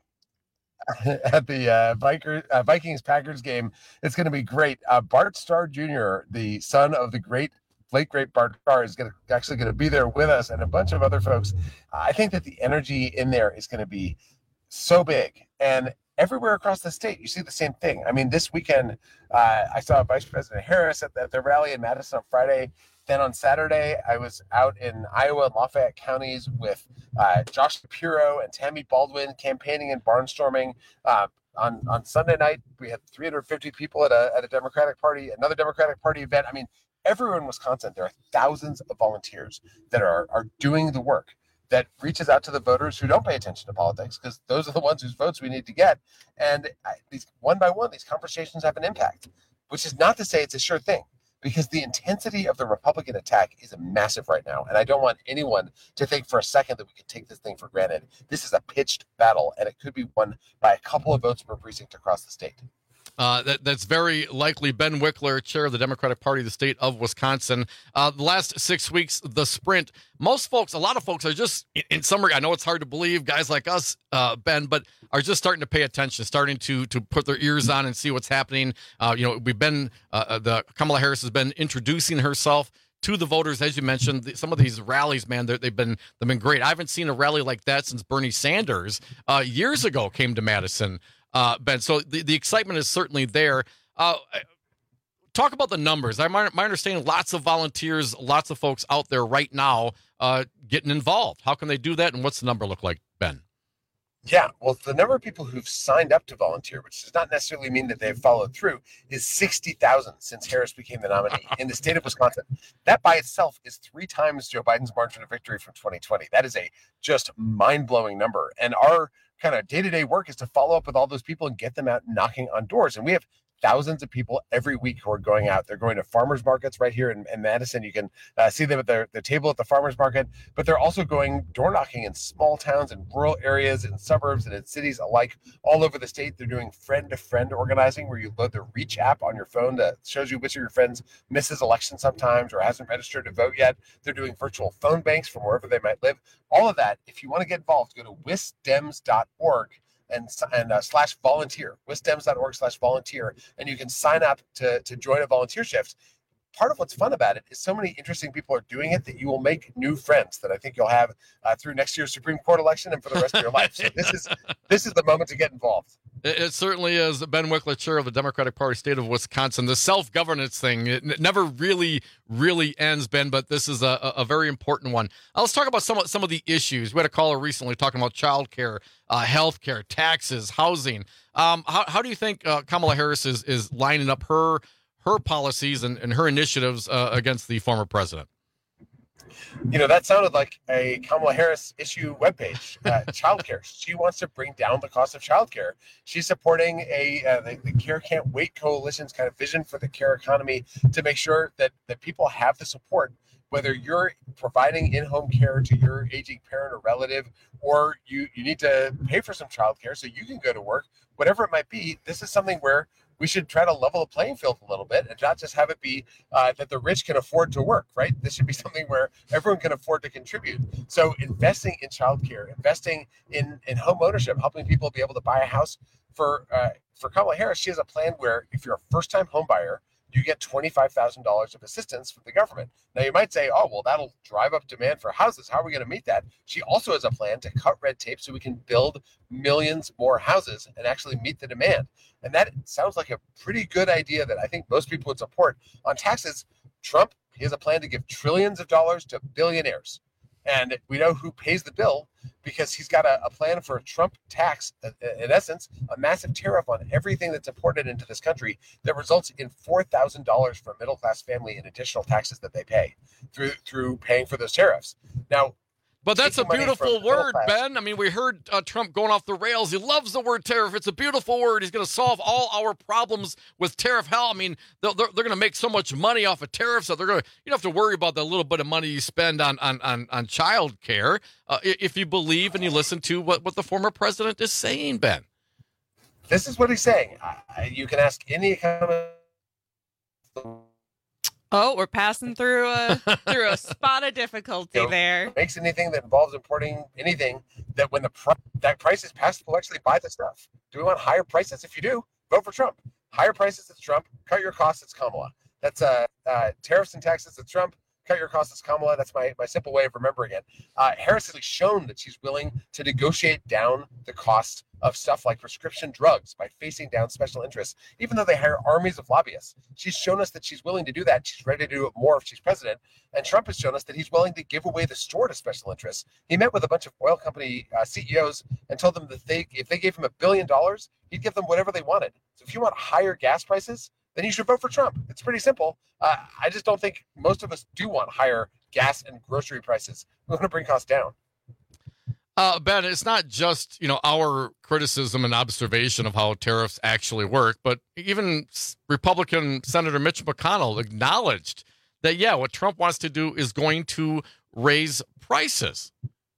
at the uh, Viker, uh, Vikings Packers game. It's going to be great. Uh, Bart Starr Junior, the son of the great late great Bart Starr, is going to actually going to be there with us, and a bunch of other folks. I think that the energy in there is going to be so big, and everywhere across the state, you see the same thing. I mean, this weekend, uh, I saw Vice President Harris at the, at the rally in Madison on Friday. Then on Saturday, I was out in Iowa and Lafayette counties with uh, Josh Shapiro and Tammy Baldwin campaigning and barnstorming. Uh, on, on Sunday night, we had three hundred fifty people at a, at a Democratic Party, another Democratic Party event. I mean, everywhere in Wisconsin, there are thousands of volunteers that are, are doing the work that reaches out to the voters who don't pay attention to politics, because those are the ones whose votes we need to get. And I, these one by one, these conversations have an impact, which is not to say it's a sure thing, because the intensity of the Republican attack is massive right now. And I don't want anyone to think for a second that we can take this thing for granted. This is a pitched battle, and it could be won by a couple of votes per precinct across the state. Uh, that, that's very likely. Ben Wickler, chair of the Democratic Party of the state of Wisconsin. Uh, the last six weeks, the sprint, most folks, a lot of folks are just, in, in summary, I know it's hard to believe, guys like us, uh, Ben, but are just starting to pay attention, starting to to put their ears on and see what's happening. Uh, you know, we've been, uh, the Kamala Harris has been introducing herself to the voters, as you mentioned. The, some of these rallies, man, they've been they've been great. I haven't seen a rally like that since Bernie Sanders uh, years ago came to Madison. Uh, Ben, so the, the excitement is certainly there. Uh, talk about the numbers. I my, my understanding, lots of volunteers, lots of folks out there right now uh, getting involved. How can they do that, and what's the number look like, Ben? Yeah, well, the number of people who've signed up to volunteer, which does not necessarily mean that they've followed through, is sixty thousand since Harris became the nominee in the state of Wisconsin. That by itself is three times Joe Biden's margin of victory from twenty twenty. That is a just mind-blowing number. And our kind of day-to-day work is to follow up with all those people and get them out knocking on doors. And we have thousands of people every week who are going out. They're going to farmers markets right here in, in Madison. You can uh, see them at their, their table at the farmers market, but they're also going door knocking in small towns and rural areas and suburbs and in cities alike all over the state. They're doing friend to friend organizing where you load the Reach app on your phone that shows you which of your friends misses election sometimes or hasn't registered to vote yet. They're doing virtual phone banks from wherever they might live. All of that. If you want to get involved, go to wisdems dot org and and uh, slash volunteer, wisdems dot org slash volunteer, and you can sign up to to join a volunteer shift. Part of what's fun about it is so many interesting people are doing it that you will make new friends that I think you'll have uh, through next year's Supreme Court election and for the rest of your life. So this is this is the moment to get involved. It, it certainly is. Ben Wickler, chair of the Democratic Party, state of Wisconsin. The self-governance thing, it n- never really, really ends, Ben, but this is a, a very important one. Uh, let's talk about some of, some of the issues. We had a caller recently talking about childcare, uh, health care, taxes, housing. Um, how, how do you think uh, Kamala Harris is, is lining up her her policies and, and her initiatives uh, against the former president? You know, that sounded like a Kamala Harris issue webpage. Uh, childcare. She wants to bring down the cost of childcare. She's supporting a uh, the, the Care Can't Wait Coalition's kind of vision for the care economy to make sure that that people have the support, whether you're providing in-home care to your aging parent or relative, or you you need to pay for some childcare so you can go to work, whatever it might be. This is something where we should try to level the playing field a little bit and not just have it be uh, that the rich can afford to work, right? This should be something where everyone can afford to contribute. So investing in childcare, investing in, in home ownership, helping people be able to buy a house. For uh, for Kamala Harris, she has a plan where if you're a first-time home buyer, you get twenty-five thousand dollars of assistance from the government. Now, you might say, oh, well, that'll drive up demand for houses. How are we going to meet that? She also has a plan to cut red tape so we can build millions more houses and actually meet the demand. And that sounds like a pretty good idea that I think most people would support. On taxes, Trump, he has a plan to give trillions of dollars to billionaires. And we know who pays the bill because he's got a, a plan for a Trump tax, in essence, a massive tariff on everything that's imported into this country that results in four thousand dollars for a middle-class family in additional taxes that they pay through through paying for those tariffs. Now, but that's a beautiful word, Ben. I mean, we heard uh, Trump going off the rails. He loves the word tariff. It's a beautiful word. He's going to solve all our problems with tariff. Hell, I mean, they're, they're, they're going to make so much money off of tariffs that they're going to, you don't have to worry about the little bit of money you spend on on on, on child care uh, if you believe and you listen to what, what the former president is saying, Ben. This is what he's saying. Uh, you can ask any economist. Oh, we're passing through a through a spot of difficulty You know, there. Makes anything that involves importing anything that when the pr- that price is passed, we'll actually buy the stuff. Do we want higher prices? If you do, vote for Trump. Higher prices, it's Trump. Cut your costs, it's Kamala. That's uh, uh, tariffs and taxes, it's Trump. Cut your costs, it's Kamala. That's my, my simple way of remembering it. Uh, Harris has shown that she's willing to negotiate down the cost of stuff like prescription drugs by facing down special interests, even though they hire armies of lobbyists. She's shown us that she's willing to do that. She's ready to do it more if she's president. And Trump has shown us that he's willing to give away the store to special interests. He met with a bunch of oil company uh, C E Os and told them that they, if they gave him a billion dollars, he'd give them whatever they wanted. So if you want higher gas prices, then you should vote for Trump. It's pretty simple. Uh, I just don't think most of us do want higher gas and grocery prices. We want to bring costs down. Uh, Ben, it's not just, you know, our criticism and observation of how tariffs actually work, but even Republican Senator Mitch McConnell acknowledged that, yeah, what Trump wants to do is going to raise prices.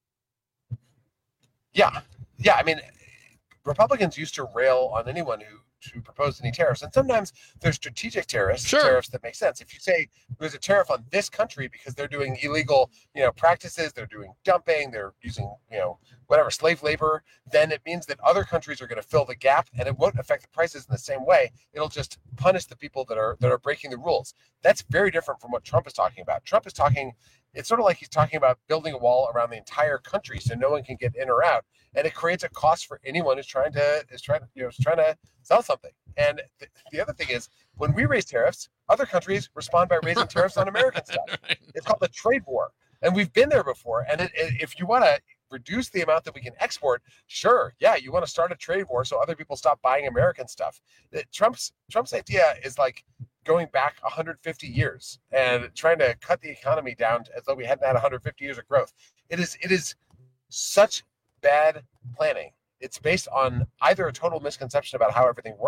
Yeah. Yeah. I mean, Republicans used to rail on anyone who to propose any tariffs. And sometimes there's strategic tariffs, sure. tariffs that make sense. If you say there's a tariff on this country because they're doing illegal, you know, practices, they're doing dumping, they're using, you know, whatever, slave labor, then it means that other countries are going to fill the gap and it won't affect the prices in the same way. It'll just punish the people that are that are breaking the rules. That's very different from what Trump is talking about. Trump is talking, it's sort of like he's talking about building a wall around the entire country so no one can get in or out. And it creates a cost for anyone who's trying to is trying you know is trying to sell something. And th- the other thing is, when we raise tariffs, other countries respond by raising tariffs on American stuff. It's called a trade war, and we've been there before. And it, it, if you want to reduce the amount that we can export, sure, yeah, you want to start a trade war so other people stop buying American stuff. It, Trump's Trump's idea is like going back one hundred fifty years and trying to cut the economy down as though we hadn't had one hundred fifty years of growth. It is it is such bad planning. It's based on either a total misconception about how everything works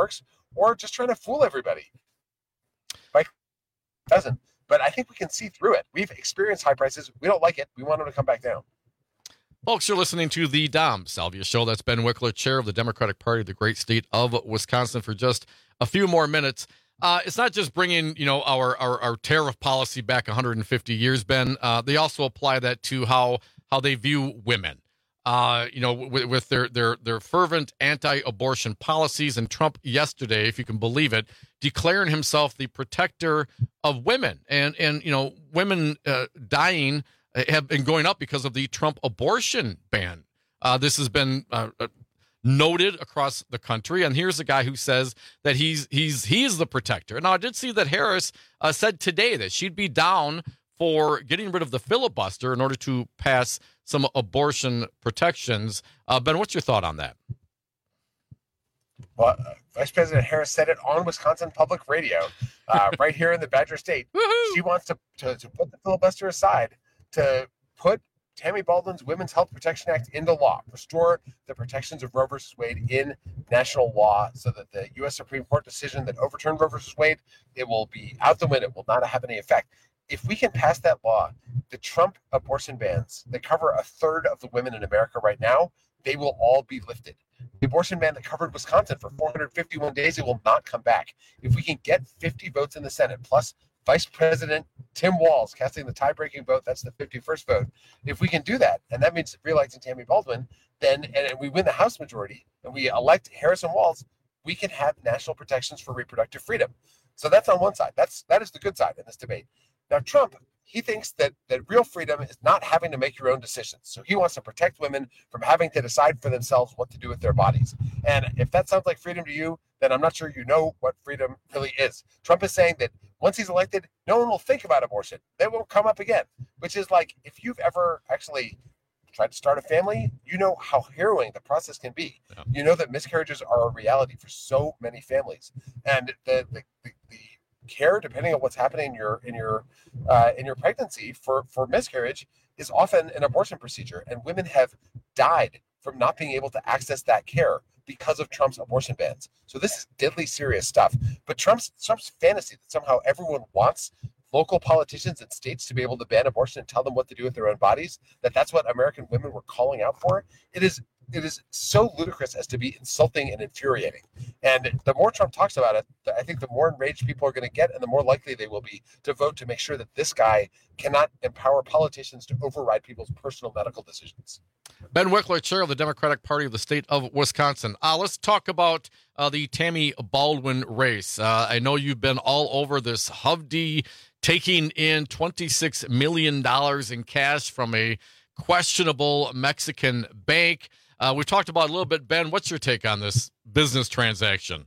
or just trying to fool everybody. Mike doesn't, but I think we can see through it. We've experienced high prices. We don't like it. We want them to come back down. Folks, you're listening to the Dom Salvia Show. That's Ben Wickler, chair of the Democratic Party of the great state of Wisconsin, for just a few more minutes. Uh, it's not just bringing, you know, our, our, our tariff policy back one hundred fifty years, Ben. Uh, they also apply that to how how they view women. Uh, you know, with, with their, their, their fervent anti-abortion policies. And Trump yesterday, if you can believe it, declaring himself the protector of women. And, and you know, women uh, dying have been going up because of the Trump abortion ban. Uh, this has been uh, noted across the country. And here's a guy who says that he's he's he's the protector. Now, I did see that Harris uh, said today that she'd be down for getting rid of the filibuster in order to pass some abortion protections. Uh, Ben, what's your thought on that? Well, uh, Vice President Harris said it on Wisconsin Public Radio, uh, right here in the Badger State. She wants to, to, to put the filibuster aside, to put Tammy Baldwin's Women's Health Protection Act into law, restore the protections of Roe versus Wade in national law so that the U S Supreme Court decision that overturned Roe versus Wade, it will be out the window. It will not have any effect. If we can pass that law, the Trump abortion bans that cover a third of the women in America right now, they will all be lifted. The abortion ban that covered Wisconsin for four hundred fifty-one days, it will not come back. If we can get fifty votes in the Senate, plus Vice President Tim Walz casting the tie-breaking vote, that's the fifty-first vote. If we can do that, and that means reelecting Tammy Baldwin, then and we win the House majority and we elect Harris and Walz, we can have national protections for reproductive freedom. So that's on one side. That's that is the good side in this debate. Now, Trump, he thinks that, that real freedom is not having to make your own decisions. So he wants to protect women from having to decide for themselves what to do with their bodies. And if that sounds like freedom to you, then I'm not sure you know what freedom really is. Trump is saying that once he's elected, no one will think about abortion. They won't come up again, which is like if you've ever actually tried to start a family, you know how harrowing the process can be. Yeah. You know that miscarriages are a reality for so many families. And the, the, the, the care, depending on what's happening in your in your uh, in your pregnancy for for miscarriage, is often an abortion procedure, and women have died from not being able to access that care because of Trump's abortion bans. So this is deadly serious stuff. But Trump's Trump's fantasy that somehow everyone wants local politicians and states to be able to ban abortion and tell them what to do with their own bodies, that that's what American women were calling out for, it is it is so ludicrous as to be insulting and infuriating. And the more Trump talks about it, I think the more enraged people are going to get and the more likely they will be to vote to make sure that this guy cannot empower politicians to override people's personal medical decisions. Ben Wickler, chair of the Democratic Party of the state of Wisconsin. Uh, let's talk about uh, the Tammy Baldwin race. Uh, I know you've been all over this Hovde taking in twenty-six million dollars in cash from a questionable Mexican bank. Uh, we talked about it a little bit. Ben, what's your take on this business transaction?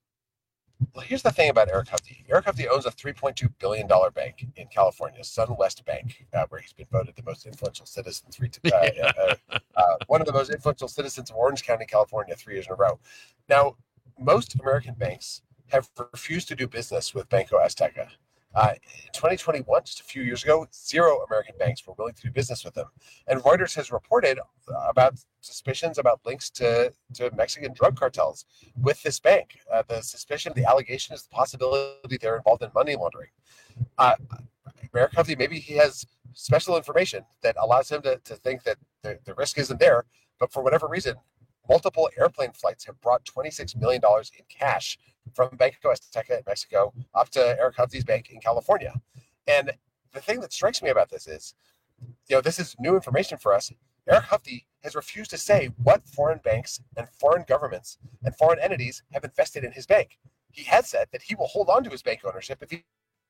Well, here's the thing about Eric Hovde. Eric Hovde owns a three point two billion dollars bank in California, SunWest Bank, uh, where he's been voted the most influential citizen, three, uh, uh, uh, one of the most influential citizens of Orange County, California, three years in a row. Now, most American banks have refused to do business with Banco Azteca. Uh, in twenty twenty-one, just a few years ago, zero American banks were willing to do business with them. And Reuters has reported about suspicions about links to, to Mexican drug cartels with this bank. Uh, the suspicion, the allegation is the possibility they're involved in money laundering. Uh, Eric Hovde, maybe he has special information that allows him to, to think that the, the risk isn't there, but for whatever reason, multiple airplane flights have brought twenty-six million dollars in cash from Banco Azteca in Mexico up to Eric Hovde's bank in California. And the thing that strikes me about this is, you know, this is new information for us. Eric Hovde has refused to say what foreign banks and foreign governments and foreign entities have invested in his bank. He has said that he will hold on to his bank ownership if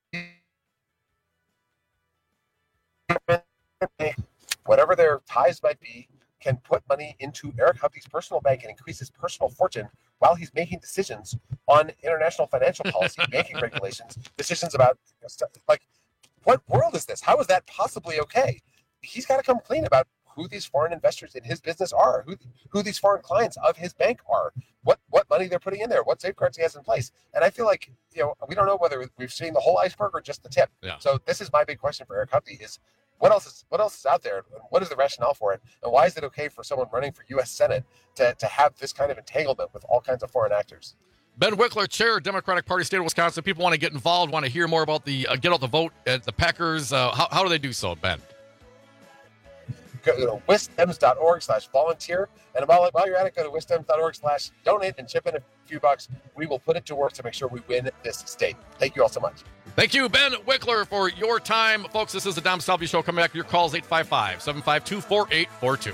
he, whatever their ties might be, can put money into Eric Hovde's personal bank and increase his personal fortune while he's making decisions on international financial policy, banking regulations, decisions about you know, stuff. Like, what world is this? How is that possibly okay? He's got to come clean about who these foreign investors in his business are, who who these foreign clients of his bank are, what what money they're putting in there, what safeguards he has in place. And I feel like, you know, we don't know whether we've seen the whole iceberg or just the tip. Yeah. So this is my big question for Eric Hovde is, What else is what else is out there? What is the rationale for it? And why is it okay for someone running for U S Senate to, to have this kind of entanglement with all kinds of foreign actors? Ben Wickler, Chair, Democratic Party, State of Wisconsin. People want to get involved, want to hear more about the uh, get out the vote at the Packers. Uh, how, how do they do so, Ben? Go to wisdems.org slash volunteer. And while, while you're at it, go to wisdems.org slash donate and chip in a few bucks. We will put it to work to make sure we win this state. Thank you all so much. Thank you, Ben Wickler, for your time. Folks, this is the Dom Salvi Show. Coming back with your calls, eight five five, seven five two, four eight four two.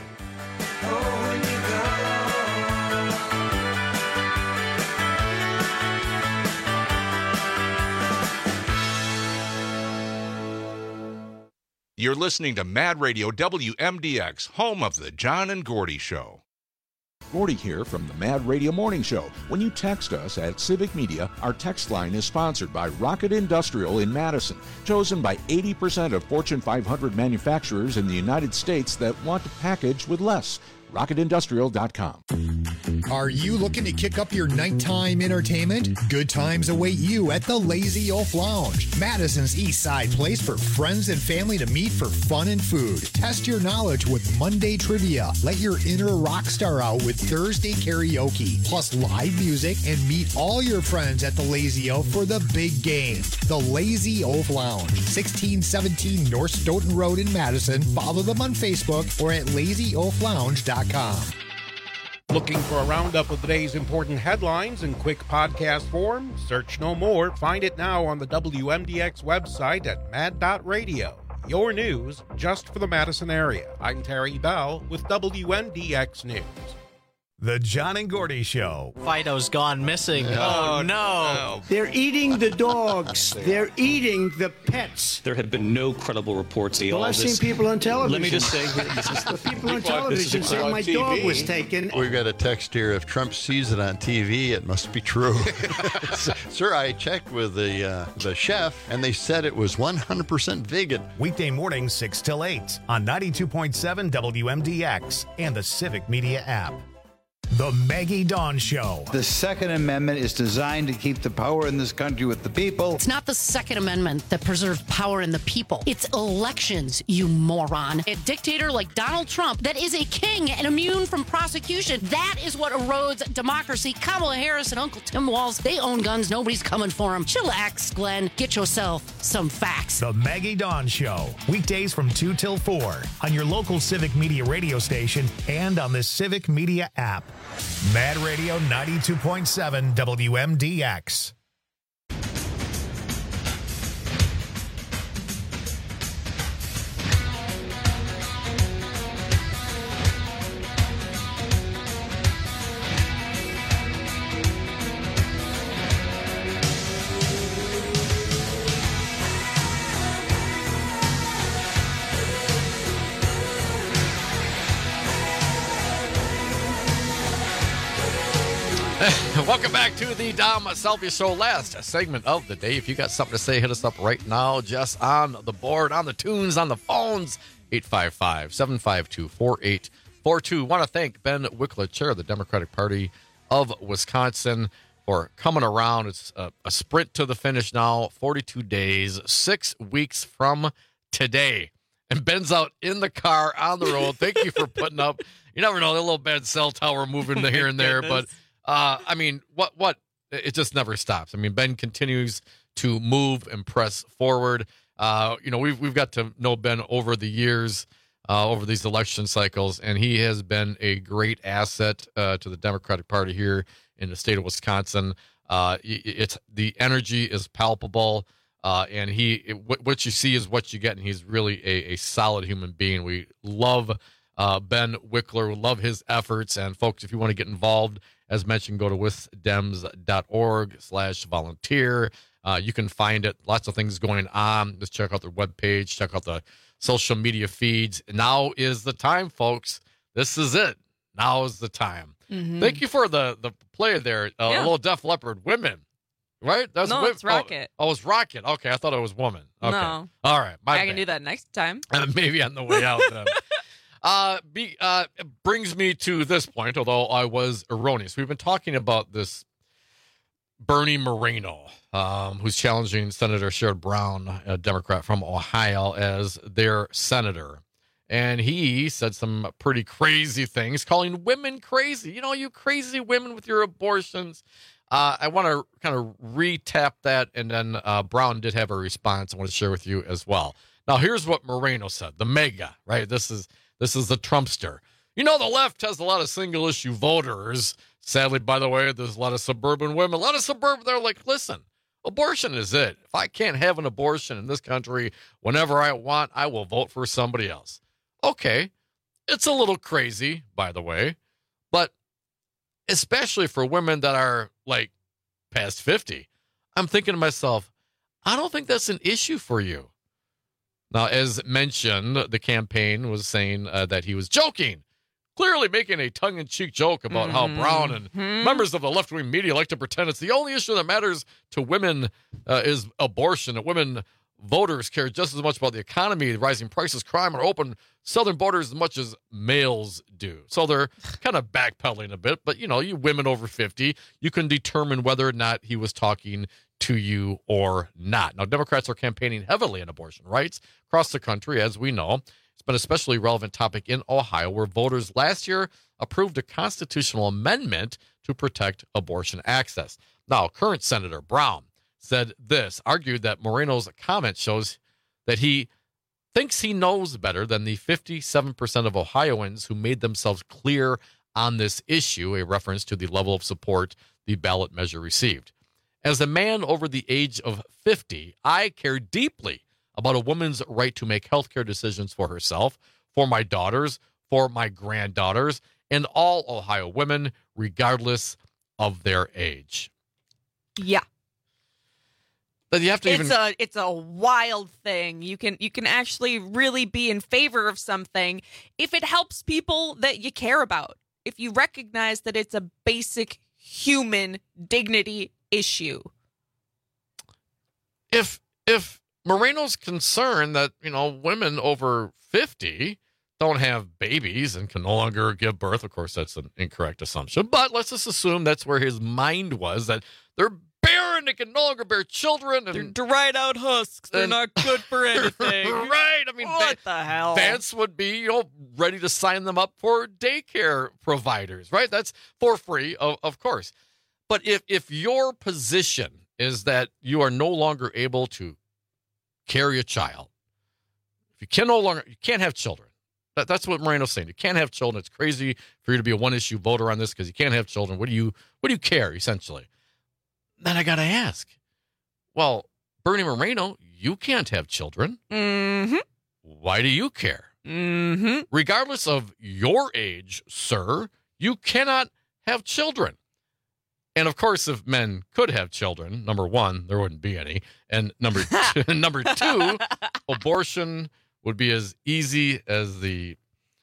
You're listening to Mad Radio W M D X, home of the John and Gordy Show. Gordy here from the Mad Radio Morning Show. When you text us at Civic Media, our text line is sponsored by Rocket Industrial in Madison, chosen by eighty percent of Fortune five hundred manufacturers in the United States that want to package with less. rocket industrial dot com. Are you looking to kick up your nighttime entertainment? Good times await you at the Lazy Oaf Lounge, Madison's East Side place for friends and family to meet for fun and food. Test your knowledge with Monday trivia. Let your inner rock star out with Thursday karaoke, plus live music, and meet all your friends at the Lazy Oaf for the big game. The Lazy Oaf Lounge, sixteen seventeen North Stoughton Road in Madison. Follow them on Facebook or at lazy oaf lounge dot com. Looking for a roundup of the day's important headlines in quick podcast form? Search no more. Find it now on the W M D X website at mad dot radio. Your news just for the Madison area. I'm Terry Bell with W M D X News. The John and Gordy Show. Fido's gone missing. Oh, Oh, no. They're eating the dogs. They're eating the pets. There have been no credible reports. Well, I've seen people on television. Let me just say, this is the people on television this is saying my T V. dog was taken. We've got a text here. If Trump sees it on T V, it must be true. Sir, I checked with the uh, the chef, and they said it was one hundred percent vegan. Weekday mornings, six till eight on ninety-two point seven W M D X and the Civic Media app. The Maggie Dawn Show. The Second Amendment is designed to keep the power in this country with the people. It's not the Second Amendment that preserves power in the people. It's elections, you moron. A dictator like Donald Trump that is a king and immune from prosecution. That is what erodes democracy. Kamala Harris and Uncle Tim Walz, they own guns. Nobody's coming for them. Chillax, Glenn. Get yourself some facts. The Maggie Dawn Show. Weekdays from two till four on your local Civic Media radio station and on the Civic Media app. Mad Radio ninety-two point seven W M D X. Welcome back to the Dom Salvi Show, last segment of the day. If you got something to say, hit us up right now, just on the board, on the tunes, on the phones, eight five five, seven five two, four eight four two. Want to thank Ben Wickler, Chair of the Democratic Party of Wisconsin, for coming around. It's a, a sprint to the finish now, forty-two days, six weeks from today. And Ben's out in the car, on the road. Thank you for putting up. You never know, that little bad cell tower moving the here and there, but... Uh, I mean, what, what, it just never stops. I mean, Ben continues to move and press forward. Uh, you know, we've, we've got to know Ben over the years, uh, over these election cycles, and he has been a great asset, uh, to the Democratic Party here in the state of Wisconsin. Uh, it's, the energy is palpable, uh, and he, it, what you see is what you get, and he's really a, a solid human being. We love, uh, Ben Wickler. We love his efforts, and folks, if you want to get involved, as mentioned, go to wisdems.org slash volunteer. Uh, you can find it. Lots of things going on. Just check out their webpage. Check out the social media feeds. Now is the time, folks. This is it. Now is the time. Mm-hmm. Thank you for the, the play there. Uh, Yeah. A little Def Leppard. Women. Right? That's No, women. it's Rocket. Oh, oh, it's Rocket. Okay, I thought it was woman. Okay. No. All right. My I bad. can do that next time. Uh, maybe on the way out then. Uh, be, uh, it brings me to this point, although I was erroneous. We've been talking about this Bernie Moreno, um, who's challenging Senator Sherrod Brown, a Democrat from Ohio, as their senator. And he said some pretty crazy things, calling women crazy. You know, you crazy women with your abortions. Uh, I want to kind of re-tap that, and then uh, Brown did have a response I want to share with you as well. Now, here's what Moreno said, the mega, right? This is this is the Trumpster. You know, the left has a lot of single-issue voters. Sadly, by the way, there's a lot of suburban women. A lot of suburban, they're like, listen, abortion is it. If I can't have an abortion in this country whenever I want, I will vote for somebody else. Okay, it's a little crazy, by the way, but especially for women that are like past fifty, I'm thinking to myself, I don't think that's an issue for you. Now, as mentioned, the campaign was saying uh, that he was joking, clearly making a tongue-in-cheek joke about Mm-hmm. how Brown and members of the left-wing media like to pretend it's the only issue that matters to women uh, is abortion, that women voters care just as much about the economy, rising prices, crime, or open southern borders as much as males do. So they're kind of backpedaling a bit, but, you know, you women over fifty, you can determine whether or not he was talking to you or not. Now, Democrats are campaigning heavily on abortion rights across the country, as we know. It's been an especially relevant topic in Ohio, where voters last year approved a constitutional amendment to protect abortion access. Now, current Senator Brown said this, argued that Moreno's comment shows that he thinks he knows better than the fifty-seven percent of Ohioans who made themselves clear on this issue, a reference to the level of support the ballot measure received. As a man over the age of fifty, I care deeply about a woman's right to make healthcare decisions for herself, for my daughters, for my granddaughters, and all Ohio women, regardless of their age. Yeah. But you have to It's even... a it's a wild thing. You can you can actually really be in favor of something if it helps people that you care about. If you recognize that it's a basic human dignity issue. If if Moreno's concerned that, you know, women over fifty don't have babies and can no longer give birth, of course, that's an incorrect assumption. But let's just assume that's where his mind was, that they're barren, they can no longer bear children. And, They're dried out husks. They're and- not good for anything. right. I mean, What Va- the hell? Vance would be, you know, ready to sign them up for daycare providers, right? That's for free, of, of course. But if if your position is that you are no longer able to carry a child, if you can no longer, you can't have children. That, that's what Moreno's saying. You can't have children. It's crazy for you to be a one-issue voter on this because you can't have children. What do you what do you care, essentially? Then I got to ask, well, Bernie Moreno, you can't have children. Mm-hmm. Why do you care? Mm-hmm. Regardless of your age, sir, you cannot have children. And of course, if men could have children, number one, there wouldn't be any. And number two, number two, abortion would be as easy as the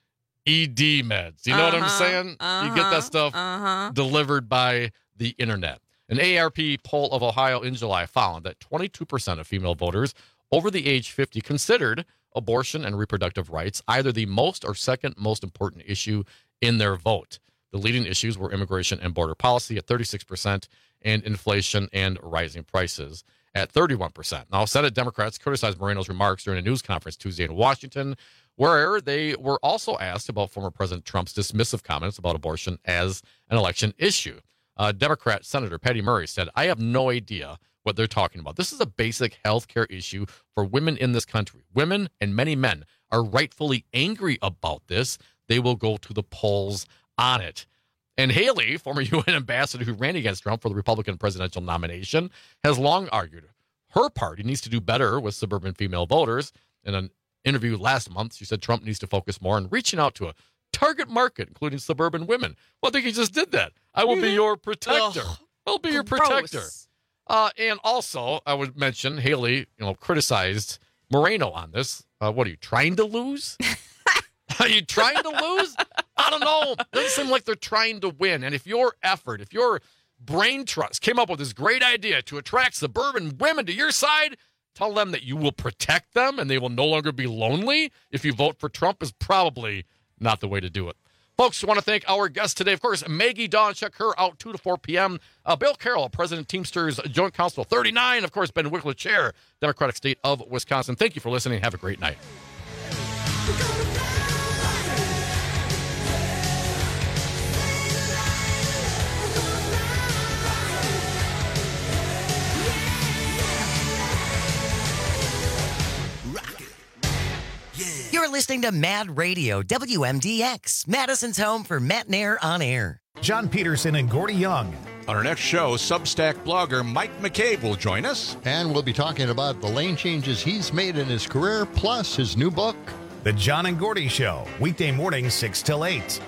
E D meds. You know what I'm Uh-huh, saying? You get uh-huh, that stuff uh-huh. delivered by the internet. An A A R P poll of Ohio in July found that twenty-two percent of female voters over the age fifty considered abortion and reproductive rights either the most or second most important issue in their vote. The leading issues were immigration and border policy at thirty-six percent and inflation and rising prices at thirty-one percent. Now, Senate Democrats criticized Moreno's remarks during a news conference Tuesday in Washington, where they were also asked about former President Trump's dismissive comments about abortion as an election issue. Uh, Democrat Senator Patty Murray said, I have no idea what they're talking about. This is a basic health care issue for women in this country. Women and many men are rightfully angry about this. They will go to the polls on it. And Haley, former U N ambassador who ran against Trump for the Republican presidential nomination, has long argued her party needs to do better with suburban female voters. In an interview last month, she said Trump needs to focus more on reaching out to a target market, including suburban women. Well, I think he just did that. I will be your protector. Ugh, I'll be your gross. protector. Uh, and also, I would mention Haley, you know, criticized Moreno on this. Uh, what are you trying to lose? Are you trying to lose? I don't know. Doesn't seem like they're trying to win. And if your effort, if your brain trust came up with this great idea to attract suburban women to your side, tell them that you will protect them and they will no longer be lonely if you vote for Trump is probably not the way to do it. Folks, I want to thank our guest today, of course, Maggie Dawn. Check her out two to four p.m. Uh, Bill Carroll, President Teamsters Joint Council thirty-nine. Of course, Ben Wickler, Chair, Democratic State of Wisconsin. Thank you for listening. Have a great night. We're gonna fly. listening to Mad Radio, W M D X, Madison's home for Matt Nair on air. John Peterson and Gordy Young. On our next show, Substack blogger Mike McCabe will join us. And we'll be talking about the lane changes he's made in his career, plus his new book. The John and Gordy Show, weekday mornings six till eight.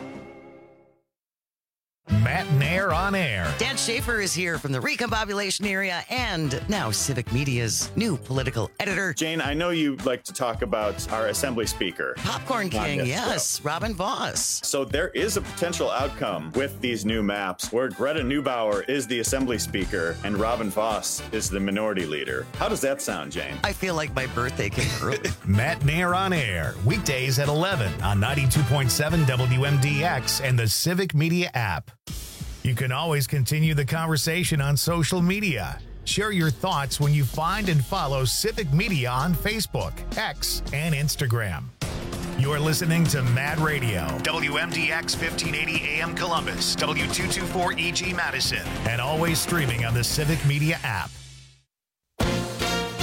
Matt Nair on air. Dan Schaefer is here from the Recombobulation area and now Civic Media's new political editor. Jane, I know you like to talk about our Assembly Speaker. Popcorn King, yes, show. Robin Voss. So there is a potential outcome with these new maps where Greta Neubauer is the Assembly Speaker and Robin Voss is the Minority Leader. How does that sound, Jane? I feel like my birthday came early. Matt Nair on air, weekdays at eleven on ninety-two point seven W M D X and the Civic Media app. You can always continue the conversation on social media. Share your thoughts when you find and follow Civic Media on Facebook, X, and Instagram. You're listening to Mad Radio, W M D X fifteen eighty A M Columbus, W two twenty-four E G Madison, and always streaming on the Civic Media app.